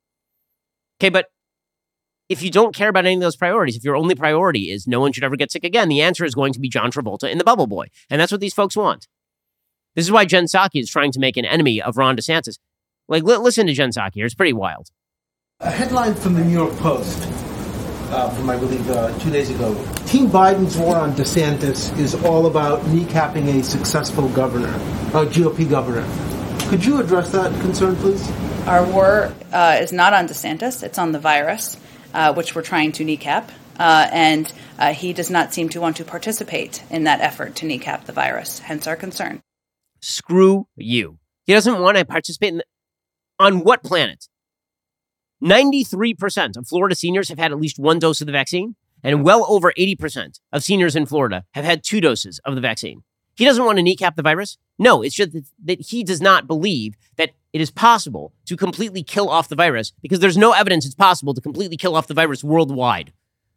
Okay, but if you don't care about any of those priorities, if your only priority is no one should ever get sick again, the answer is going to be John Travolta in The Bubble Boy. And that's what these folks want. This is why Jen Psaki is trying to make an enemy of Ron DeSantis. Like, li- listen to Jen Psaki here. It's pretty wild. A headline from the New York Post uh, from, I believe, uh, two days ago. Team Biden's war on DeSantis is all about kneecapping a successful governor, a G O P governor. Could you address that concern, please? Our war uh, is not on DeSantis. It's on the virus, uh, which we're trying to kneecap. Uh, and uh, he does not seem to want to participate in that effort to kneecap the virus, hence our concern. Screw you. He doesn't want to participate in the, on what planet? ninety-three percent of Florida seniors have had at least one dose of the vaccine, and well over eighty percent of seniors in Florida have had two doses of the vaccine. He doesn't want to kneecap the virus. No, it's just that, that he does not believe that it is possible to completely kill off the virus because there's no evidence it's possible to completely kill off the virus worldwide.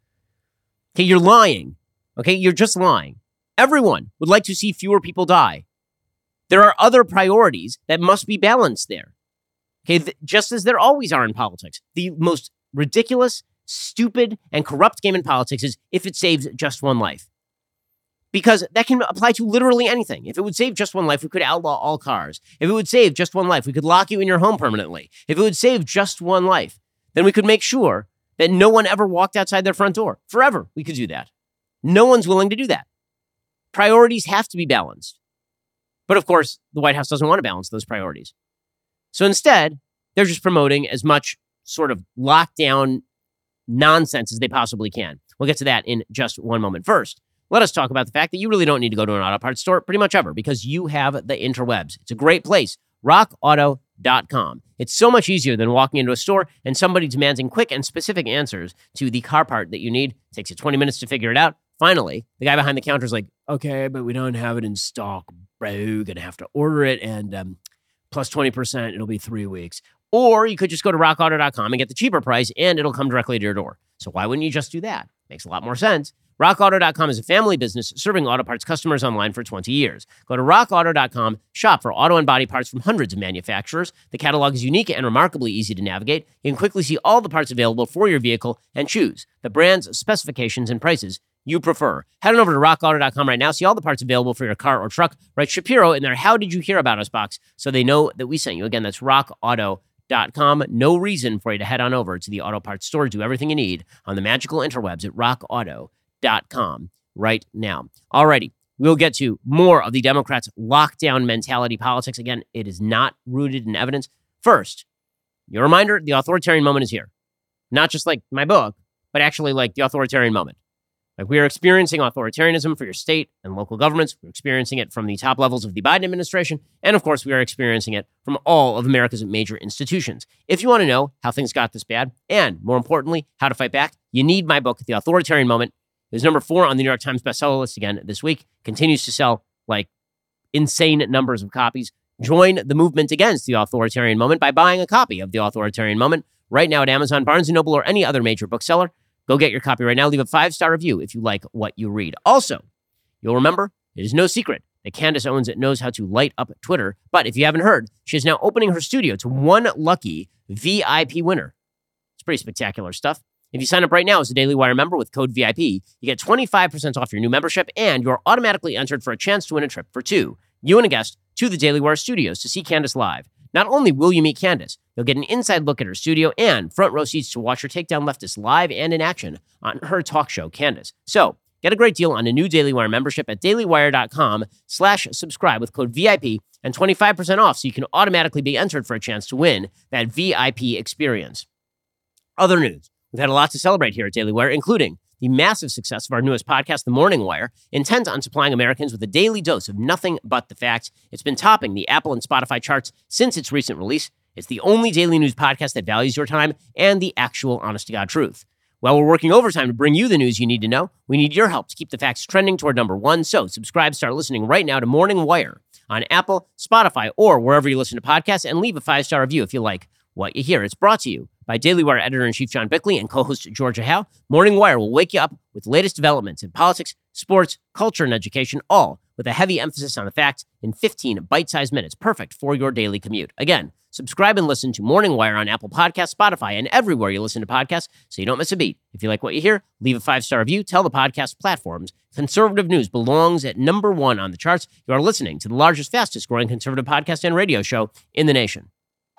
Okay, you're lying. Okay, you're just lying. Everyone would like to see fewer people die. There are other priorities that must be balanced there. Okay, th- just as there always are in politics. The most ridiculous, stupid, and corrupt game in politics is if it saves just one life. Because that can apply to literally anything. If it would save just one life, we could outlaw all cars. If it would save just one life, we could lock you in your home permanently. If it would save just one life, then we could make sure that no one ever walked outside their front door. Forever, we could do that. No one's willing to do that. Priorities have to be balanced. But of course, the White House doesn't want to balance those priorities. So instead, they're just promoting as much sort of lockdown nonsense as they possibly can. We'll get to that in just one moment. First, let us talk about the fact that you really don't need to go to an auto parts store pretty much ever because you have the interwebs. It's a great place, rock auto dot com. It's so much easier than walking into a store and somebody demanding quick and specific answers to the car part that you need. It takes you twenty minutes to figure it out. Finally, the guy behind the counter is like, okay, but we don't have it in stock, bro. You're going to have to order it and um, plus twenty percent, it'll be three weeks. Or you could just go to rock auto dot com and get the cheaper price and it'll come directly to your door. So why wouldn't you just do that? Makes a lot more sense. rock auto dot com is a family business serving auto parts customers online for twenty years. Go to rock auto dot com, shop for auto and body parts from hundreds of manufacturers. The catalog is unique and remarkably easy to navigate. You can quickly see all the parts available for your vehicle and choose the brands, specifications, and prices you prefer. Head on over to rock auto dot com right now. See all the parts available for your car or truck. Write Shapiro in their How Did You Hear About Us box so they know that we sent you. Again, that's rock auto dot com. No reason for you to head on over to the auto parts store. Do everything you need on the magical interwebs at rock auto dot com right now. Alrighty, we'll get to more of the Democrats' lockdown mentality politics. Again, it is not rooted in evidence. First, your reminder, the authoritarian moment is here. Not just like my book, but actually like the authoritarian moment. Like we are experiencing authoritarianism for your state and local governments. We're experiencing it from the top levels of the Biden administration. And of course, we are experiencing it from all of America's major institutions. If you want to know how things got this bad, and more importantly, how to fight back, you need my book, The Authoritarian Moment. It was number four on the New York Times bestseller list again this week. Continues to sell like insane numbers of copies. Join the movement against the authoritarian moment by buying a copy of The Authoritarian Moment right now at Amazon, Barnes and Noble, or any other major bookseller. Go get your copy right now. Leave a five-star review if you like what you read. Also, you'll remember, it is no secret that Candace Owens knows how to light up Twitter. But if you haven't heard, she is now opening her studio to one lucky V I P winner. It's pretty spectacular stuff. If you sign up right now as a Daily Wire member with code V I P, you get twenty-five percent off your new membership, and you're automatically entered for a chance to win a trip for two, you and a guest, to the Daily Wire studios to see Candace live. Not only will you meet Candace, you'll get an inside look at her studio and front row seats to watch her take down leftists live and in action on her talk show, Candace. So, get a great deal on a new Daily Wire membership at dailywire.com slash subscribe with code V I P and twenty-five percent off so you can automatically be entered for a chance to win that V I P experience. Other news. We've had a lot to celebrate here at Daily Wire, including the massive success of our newest podcast, The Morning Wire, intent on supplying Americans with a daily dose of nothing but the facts. It's been topping the Apple and Spotify charts since its recent release. It's the only daily news podcast that values your time and the actual honest-to-God truth. While we're working overtime to bring you the news you need to know, we need your help to keep the facts trending toward number one. So subscribe, start listening right now to Morning Wire on Apple, Spotify, or wherever you listen to podcasts, and leave a five-star review if you like what you hear. It's brought to you by Daily Wire editor-in-chief John Bickley and co-host Georgia Howe. Morning Wire will wake you up with the latest developments in politics, sports, culture, and education, all with a heavy emphasis on the facts in fifteen bite-sized minutes, perfect for your daily commute. Again, subscribe and listen to Morning Wire on Apple Podcasts, Spotify, and everywhere you listen to podcasts so you don't miss a beat. If you like what you hear, leave a five-star review, tell the podcast platforms conservative news belongs at number one on the charts. You are listening to the largest, fastest-growing conservative podcast and radio show in the nation.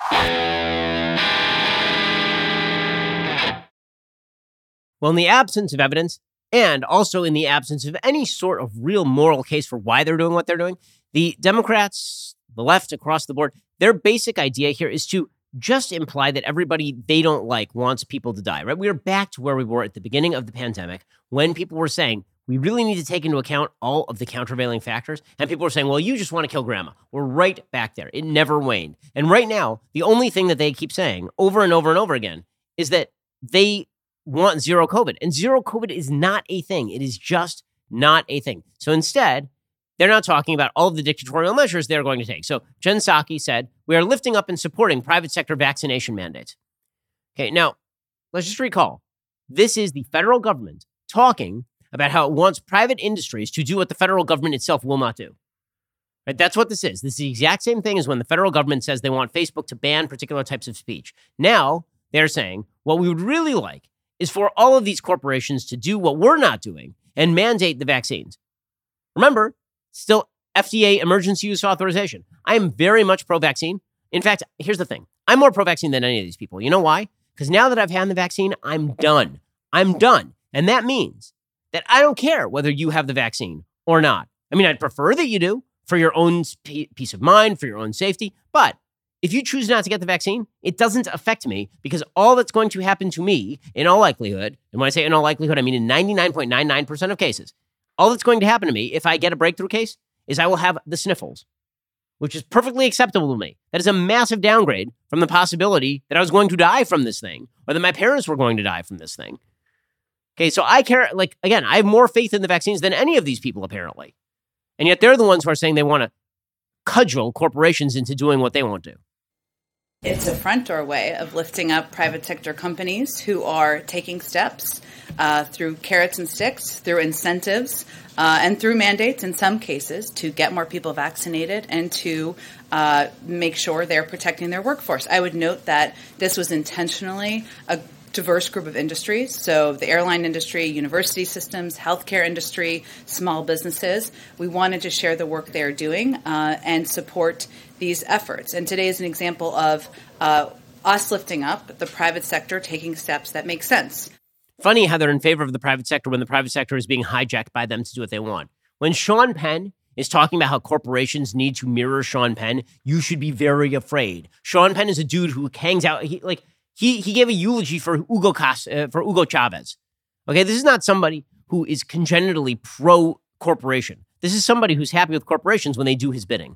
Well, in the absence of evidence, and also in the absence of any sort of real moral case for why they're doing what they're doing, the Democrats, the left across the board, their basic idea here is to just imply that everybody they don't like wants people to die, right? We are back to where we were at the beginning of the pandemic when people were saying, we really need to take into account all of the countervailing factors. And people were saying, well, you just want to kill grandma. We're right back there. It never waned. And right now, the only thing that they keep saying over and over and over again is that they want zero COVID. And zero COVID is not a thing. It is just not a thing. So instead, they're not talking about all of the dictatorial measures they're going to take. So Jen Psaki said, we are lifting up and supporting private sector vaccination mandates. Okay, now, let's just recall, this is the federal government talking about how it wants private industries to do what the federal government itself will not do. Right? That's what this is. This is the exact same thing as when the federal government says they want Facebook to ban particular types of speech. Now, they're saying, what we would really like is for all of these corporations to do what we're not doing and mandate the vaccines. Remember, still F D A emergency use authorization. I am very much pro-vaccine. In fact, here's the thing. I'm more pro-vaccine than any of these people. You know why? Because now that I've had the vaccine, I'm done. I'm done. And that means that I don't care whether you have the vaccine or not. I mean, I'd prefer that you do for your own peace of mind, for your own safety. But if you choose not to get the vaccine, it doesn't affect me because all that's going to happen to me in all likelihood, and when I say in all likelihood, I mean in ninety-nine point nine nine percent of cases, all that's going to happen to me if I get a breakthrough case is I will have the sniffles, which is perfectly acceptable to me. That is a massive downgrade from the possibility that I was going to die from this thing or that my parents were going to die from this thing. Okay, so I care, like, again, I have more faith in the vaccines than any of these people, apparently. And yet they're the ones who are saying they want to cudgel corporations into doing what they won't do. It's a front door way of lifting up private sector companies who are taking steps uh, through carrots and sticks, through incentives, uh, and through mandates in some cases to get more people vaccinated and to uh, make sure they're protecting their workforce. I would note that this was intentionally a diverse group of industries. So the airline industry, university systems, healthcare industry, small businesses. We wanted to share the work they're doing uh, and support these efforts. And today is an example of uh, us lifting up the private sector taking steps that make sense. Funny how they're in favor of the private sector when the private sector is being hijacked by them to do what they want. When Sean Penn is talking about how corporations need to mirror Sean Penn, you should be very afraid. Sean Penn is a dude who hangs out, he, like, He he gave a eulogy for Hugo Cas, uh, for Hugo Chavez. Okay, this is not somebody who is congenitally pro-corporation. This is somebody who's happy with corporations when they do his bidding.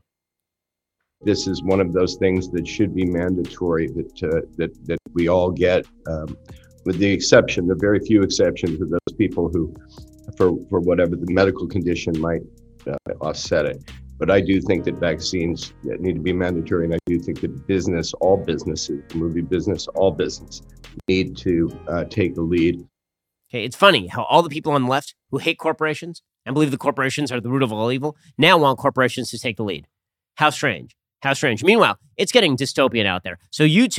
This is one of those things that should be mandatory that uh, that that we all get, um, with the exception, the very few exceptions of those people who, for for whatever the medical condition might uh, offset it. But I do think that vaccines need to be mandatory, and I do think that business, all businesses, movie business, all business, need to uh, take the lead. Okay, it's funny how all the people on the left who hate corporations and believe the corporations are the root of all evil now want corporations to take the lead. How strange. How strange. Meanwhile, it's getting dystopian out there. So YouTube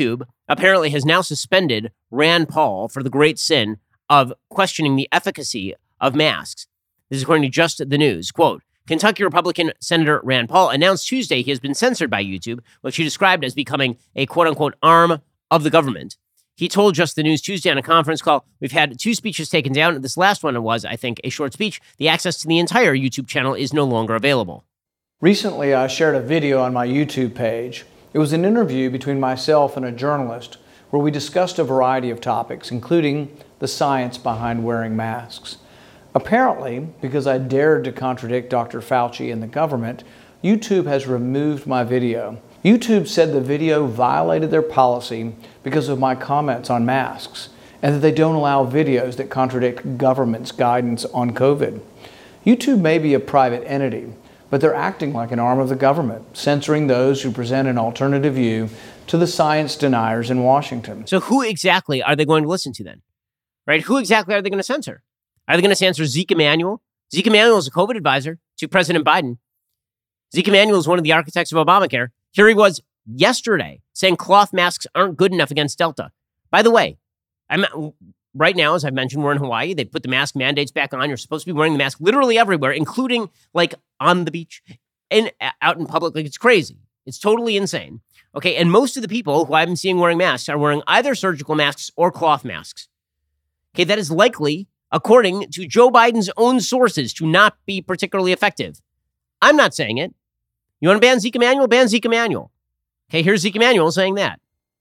apparently has now suspended Rand Paul for the great sin of questioning the efficacy of masks. This is according to Just the News. Quote, Kentucky Republican Senator Rand Paul announced Tuesday he has been censored by YouTube, which he described as becoming a quote-unquote arm of the government. He told Just the News Tuesday on a conference call, we've had two speeches taken down. This last one was, I think, a short speech. The access to the entire YouTube channel is no longer available. Recently, I shared a video on my YouTube page. It was an interview between myself and a journalist where we discussed a variety of topics, including the science behind wearing masks. Apparently, because I dared to contradict Doctor Fauci and the government, YouTube has removed my video. YouTube said the video violated their policy because of my comments on masks, and that they don't allow videos that contradict government's guidance on COVID. YouTube may be a private entity, but they're acting like an arm of the government, censoring those who present an alternative view to the science deniers in Washington. So who exactly are they going to listen to then? Right? Who exactly are they going to censor? Are they going to censor Zeke Emanuel? Zeke Emanuel is a COVID advisor to President Biden. Zeke Emanuel is one of the architects of Obamacare. Here he was yesterday saying cloth masks aren't good enough against Delta. By the way, I'm right now, as I've mentioned, we're in Hawaii. They put the mask mandates back on. You're supposed to be wearing the mask literally everywhere, including like on the beach and out in public. Like it's crazy. It's totally insane. Okay. And most of the people who I'm seeing wearing masks are wearing either surgical masks or cloth masks. Okay. That is likely, according to Joe Biden's own sources, to not be particularly effective. I'm not saying it. You want to ban Zeke Emanuel? Ban Zeke Emanuel. Okay, here's Zeke Emanuel saying that.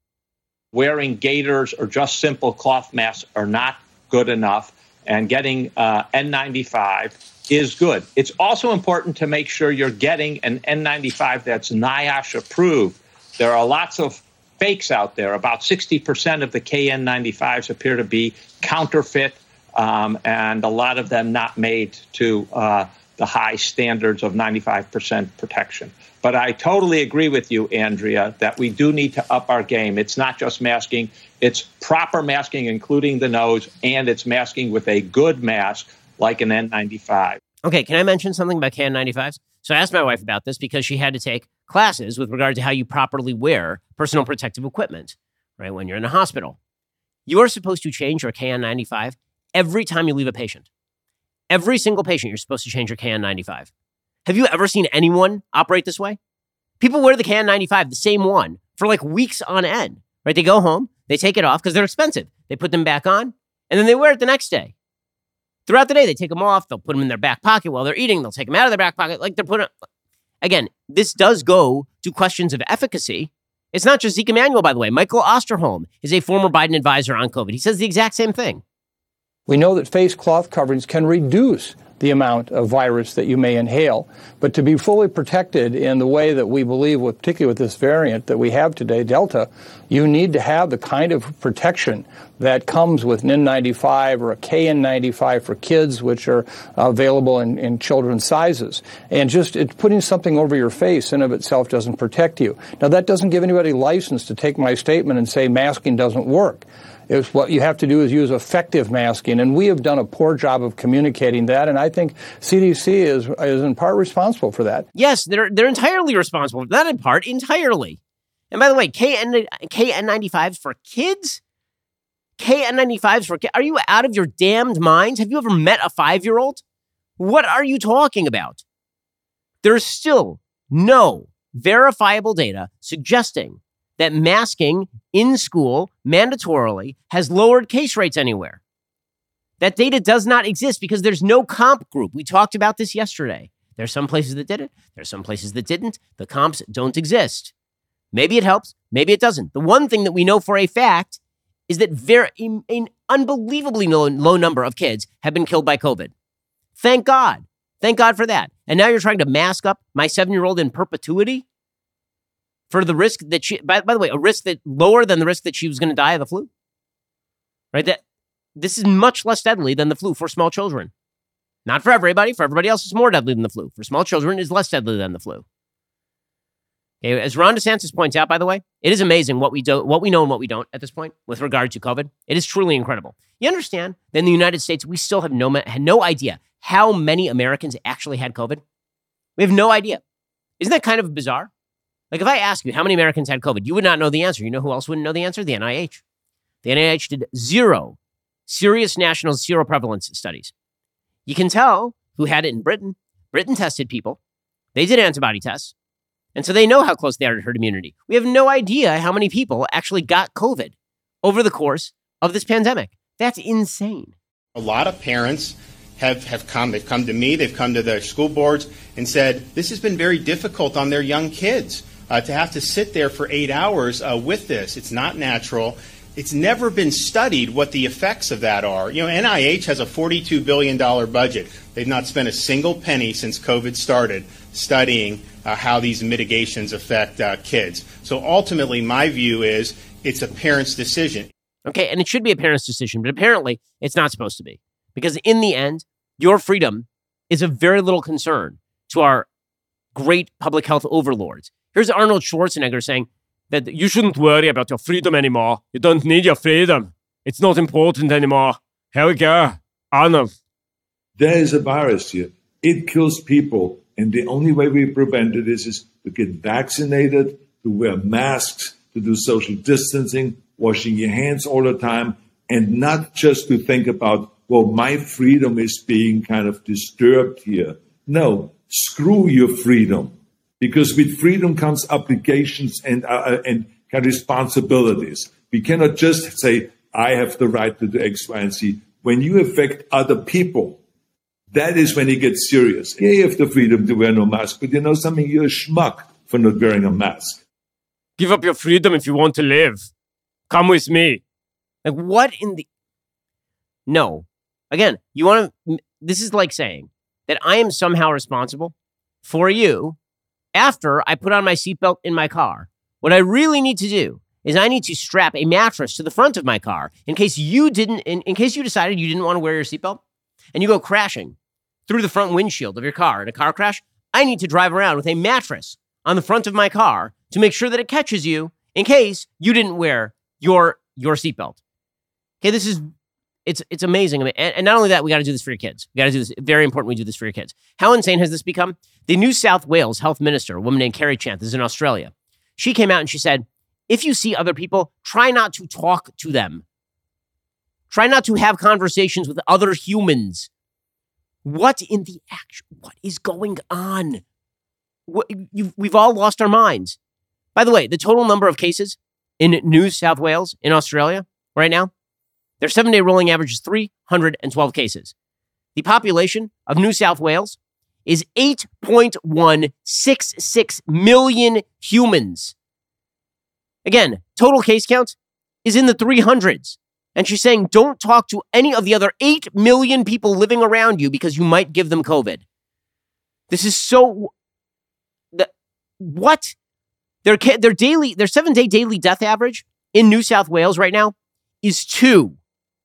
Wearing gaiters or just simple cloth masks are not good enough, and getting uh, N ninety-five is good. It's also important to make sure you're getting an N ninety-five that's NIOSH approved. There are lots of fakes out there. About sixty percent of the K N ninety-fives appear to be counterfeit, um, and a lot of them not made to uh, the high standards of ninety-five percent protection. But I totally agree with you, Andrea, that we do need to up our game. It's not just masking. It's proper masking, including the nose, and it's masking with a good mask like an N ninety-five. Okay, can I mention something about K N ninety-fives? So I asked my wife about this because she had to take classes with regard to how you properly wear personal protective equipment, right, when you're in a hospital. You are supposed to change your K N ninety-five every time you leave a patient. Every single patient, you're supposed to change your K N ninety-five. Have you ever seen anyone operate this way? People wear the K N ninety-five, the same one, for like weeks on end, right? They go home, they take it off because they're expensive. They put them back on, and then they wear it the next day. Throughout the day, they take them off. They'll put them in their back pocket while they're eating. They'll take them out of their back pocket. Like they're putting, again, this does go to questions of efficacy. It's not just Zeke Emanuel, by the way. Michael Osterholm is a former Biden advisor on COVID. He says the exact same thing. We know that face cloth coverings can reduce the amount of virus that you may inhale. But to be fully protected in the way that we believe, with, particularly with this variant that we have today, Delta, you need to have the kind of protection that comes with an N ninety-five or a K N ninety-five for kids, which are available in, in children's sizes. And just it, putting something over your face in of itself doesn't protect you. Now, that doesn't give anybody license to take my statement and say masking doesn't work. It's what you have to do is use effective masking, and we have done a poor job of communicating that, and I think C D C is is in part responsible for that. Yes, they're they're entirely responsible. Not in part, entirely. And by the way, K N ninety-fives for kids? K N ninety-fives for kids? Are you out of your damned minds? Have you ever met a five-year-old? What are you talking about? There's still no verifiable data suggesting that masking in school mandatorily has lowered case rates anywhere. That data does not exist because there's no comp group. We talked about this yesterday. There's some places that did it. There's some places that didn't. The comps don't exist. Maybe it helps. Maybe it doesn't. The one thing that we know for a fact is that very, an unbelievably low, low number of kids have been killed by COVID. Thank God. Thank God for that. And now you're trying to mask up my seven-year-old in perpetuity for the risk that she, by, by the way, a risk that lower than the risk that she was going to die of the flu, right? That this is much less deadly than the flu for small children. Not for everybody. For everybody else, it's more deadly than the flu. For small children, it's less deadly than the flu. Okay, as Ron DeSantis points out, by the way, it is amazing what we do, what we know and what we don't at this point with regard to COVID. It is truly incredible. You understand that in the United States, we still have no, had no idea how many Americans actually had COVID. We have no idea. Isn't that kind of bizarre? Like if I ask you how many Americans had COVID, you would not know the answer. You know who else wouldn't know the answer? The N I H. The N I H did zero serious national seroprevalence studies. You can tell who had it in Britain. Britain tested people. They did antibody tests. And so they know how close they are to herd immunity. We have no idea how many people actually got COVID over the course of this pandemic. That's insane. A lot of parents have, have come, they've come to me, they've come to their school boards and said, this has been very difficult on their young kids uh, to have to sit there for eight hours uh, with this. It's not natural. It's never been studied what the effects of that are. You know, N I H has a forty-two billion dollars budget. They've not spent a single penny since COVID started studying uh, how these mitigations affect uh, kids. So ultimately, my view is it's a parent's decision. Okay, and it should be a parent's decision, but apparently it's not supposed to be. Because in the end, your freedom is of very little concern to our great public health overlords. Here's Arnold Schwarzenegger saying that you shouldn't worry about your freedom anymore. You don't need your freedom. It's not important anymore. Here we go. Arnold. There is a virus here. It kills people. And the only way we prevent it is, is to get vaccinated, to wear masks, to do social distancing, washing your hands all the time, and not just to think about, well, my freedom is being kind of disturbed here. No, screw your freedom. Because with freedom comes obligations and uh, and kind of responsibilities. We cannot just say, I have the right to do X, Y, and Z. When you affect other people, that is when it gets serious. Yeah, you have the freedom to wear no mask, but you know something? You're a schmuck for not wearing a mask. Give up your freedom if you want to live. Come with me. Like, what in the... No. Again, you want to... This is like saying that I am somehow responsible for you after I put on my seatbelt in my car. What I really need to do is I need to strap a mattress to the front of my car in case you didn't... In, in case you decided you didn't want to wear your seatbelt and you go crashing through the front windshield of your car in a car crash. I need to drive around with a mattress on the front of my car to make sure that it catches you in case you didn't wear your your seatbelt. Okay, this is, it's it's amazing. And, and not only that, we got to do this for your kids. We got to do this. Very important we do this for your kids. How insane has this become? The New South Wales health minister, a woman named Kerry Chant, this is in Australia. She came out and she said, if you see other people, try not to talk to them. Try not to have conversations with other humans. What in the actual, what is going on? What, you've, we've all lost our minds. By the way, the total number of cases in New South Wales in Australia right now, their seven-day rolling average is three hundred twelve cases. The population of New South Wales is eight point one six six million humans. Again, total case count is in the three hundreds. And she's saying, don't talk to any of the other eight million people living around you because you might give them COVID. This is so... The, what? Their, their daily, their seven-day daily death average in New South Wales right now is two.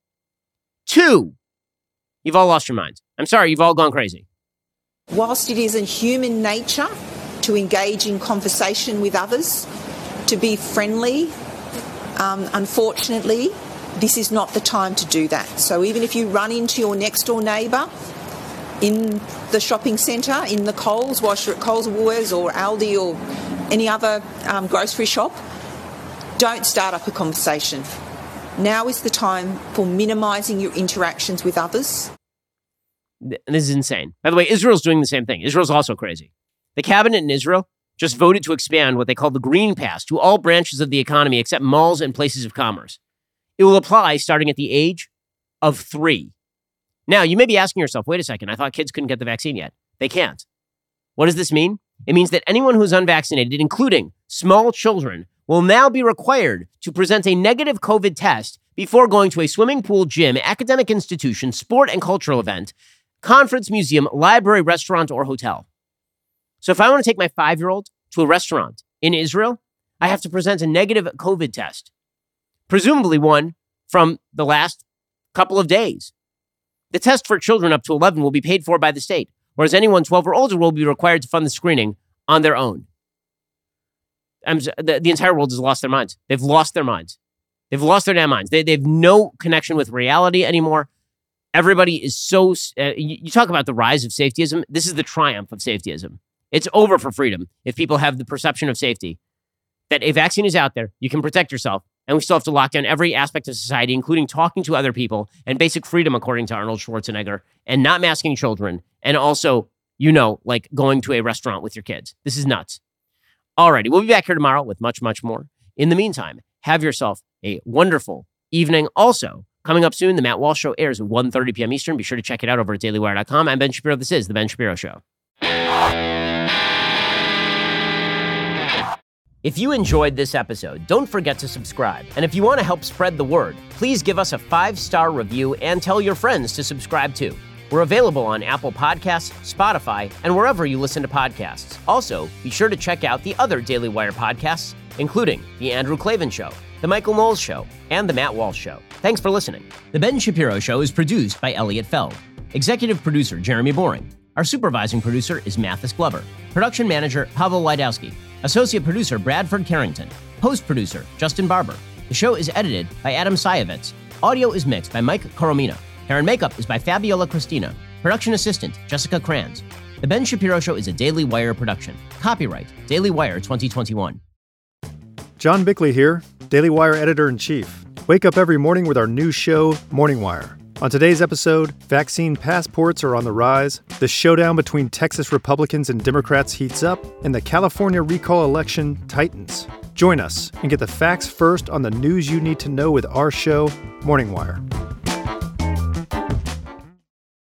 Two. You've all lost your minds. I'm sorry, you've all gone crazy. Whilst it is in human nature to engage in conversation with others, to be friendly, um, unfortunately, this is not the time to do that. So even if you run into your next door neighbour in the shopping centre, in the Coles, whilst you're at Coles, Woolworths or Aldi or any other um, grocery shop, don't start up a conversation. Now is the time for minimising your interactions with others. This is insane. By the way, Israel's doing the same thing. Israel's also crazy. The cabinet in Israel just voted to expand what they call the Green Pass to all branches of the economy except malls and places of commerce. It will apply starting at the age of three. Now, you may be asking yourself, wait a second, I thought kids couldn't get the vaccine yet. They can't. What does this mean? It means that anyone who is unvaccinated, including small children, will now be required to present a negative COVID test before going to a swimming pool, gym, academic institution, sport and cultural event, conference, museum, library, restaurant, or hotel. So if I want to take my five-year-old to a restaurant in Israel, I have to present a negative COVID test, presumably one from the last couple of days. The test for children up to eleven will be paid for by the state, whereas anyone twelve or older will be required to fund the screening on their own. I'm, the, the entire world has lost their minds. They've lost their minds. They've lost their damn minds. They, they have no connection with reality anymore. Everybody is so... Uh, you, you talk about the rise of safetyism. This is the triumph of safetyism. It's over for freedom if people have the perception of safety that a vaccine is out there, you can protect yourself, and we still have to lock down every aspect of society, including talking to other people and basic freedom, according to Arnold Schwarzenegger, and not masking children, and also, you know, like going to a restaurant with your kids. This is nuts. Alrighty, we'll be back here tomorrow with much, much more. In the meantime, have yourself a wonderful evening. Also, coming up soon, the Matt Walsh Show airs at one thirty p.m. Eastern. Be sure to check it out over at daily wire dot com. I'm Ben Shapiro. This is The Ben Shapiro Show. If you enjoyed this episode, don't forget to subscribe. And if you want to help spread the word, please give us a five-star review and tell your friends to subscribe too. We're available on Apple Podcasts, Spotify, and wherever you listen to podcasts. Also, be sure to check out the other Daily Wire podcasts, including The Andrew Klavan Show, The Michael Knowles Show, and The Matt Walsh Show. Thanks for listening. The Ben Shapiro Show is produced by Elliot Feld. Executive producer, Jeremy Boring. Our supervising producer is Mathis Glover. Production manager, Pavel Wydowski. Associate producer, Bradford Carrington. Post-producer, Justin Barber. The show is edited by Adam Sayevitz. Audio is mixed by Mike Coromina. Hair and makeup is by Fabiola Cristina. Production assistant, Jessica Kranz. The Ben Shapiro Show is a Daily Wire production. Copyright, Daily Wire twenty twenty-one. John Bickley here, Daily Wire editor-in-chief. Wake up every morning with our new show, Morning Wire. On today's episode, vaccine passports are on the rise, the showdown between Texas Republicans and Democrats heats up, and the California recall election tightens. Join us and get the facts first on the news you need to know with our show, Morning Wire.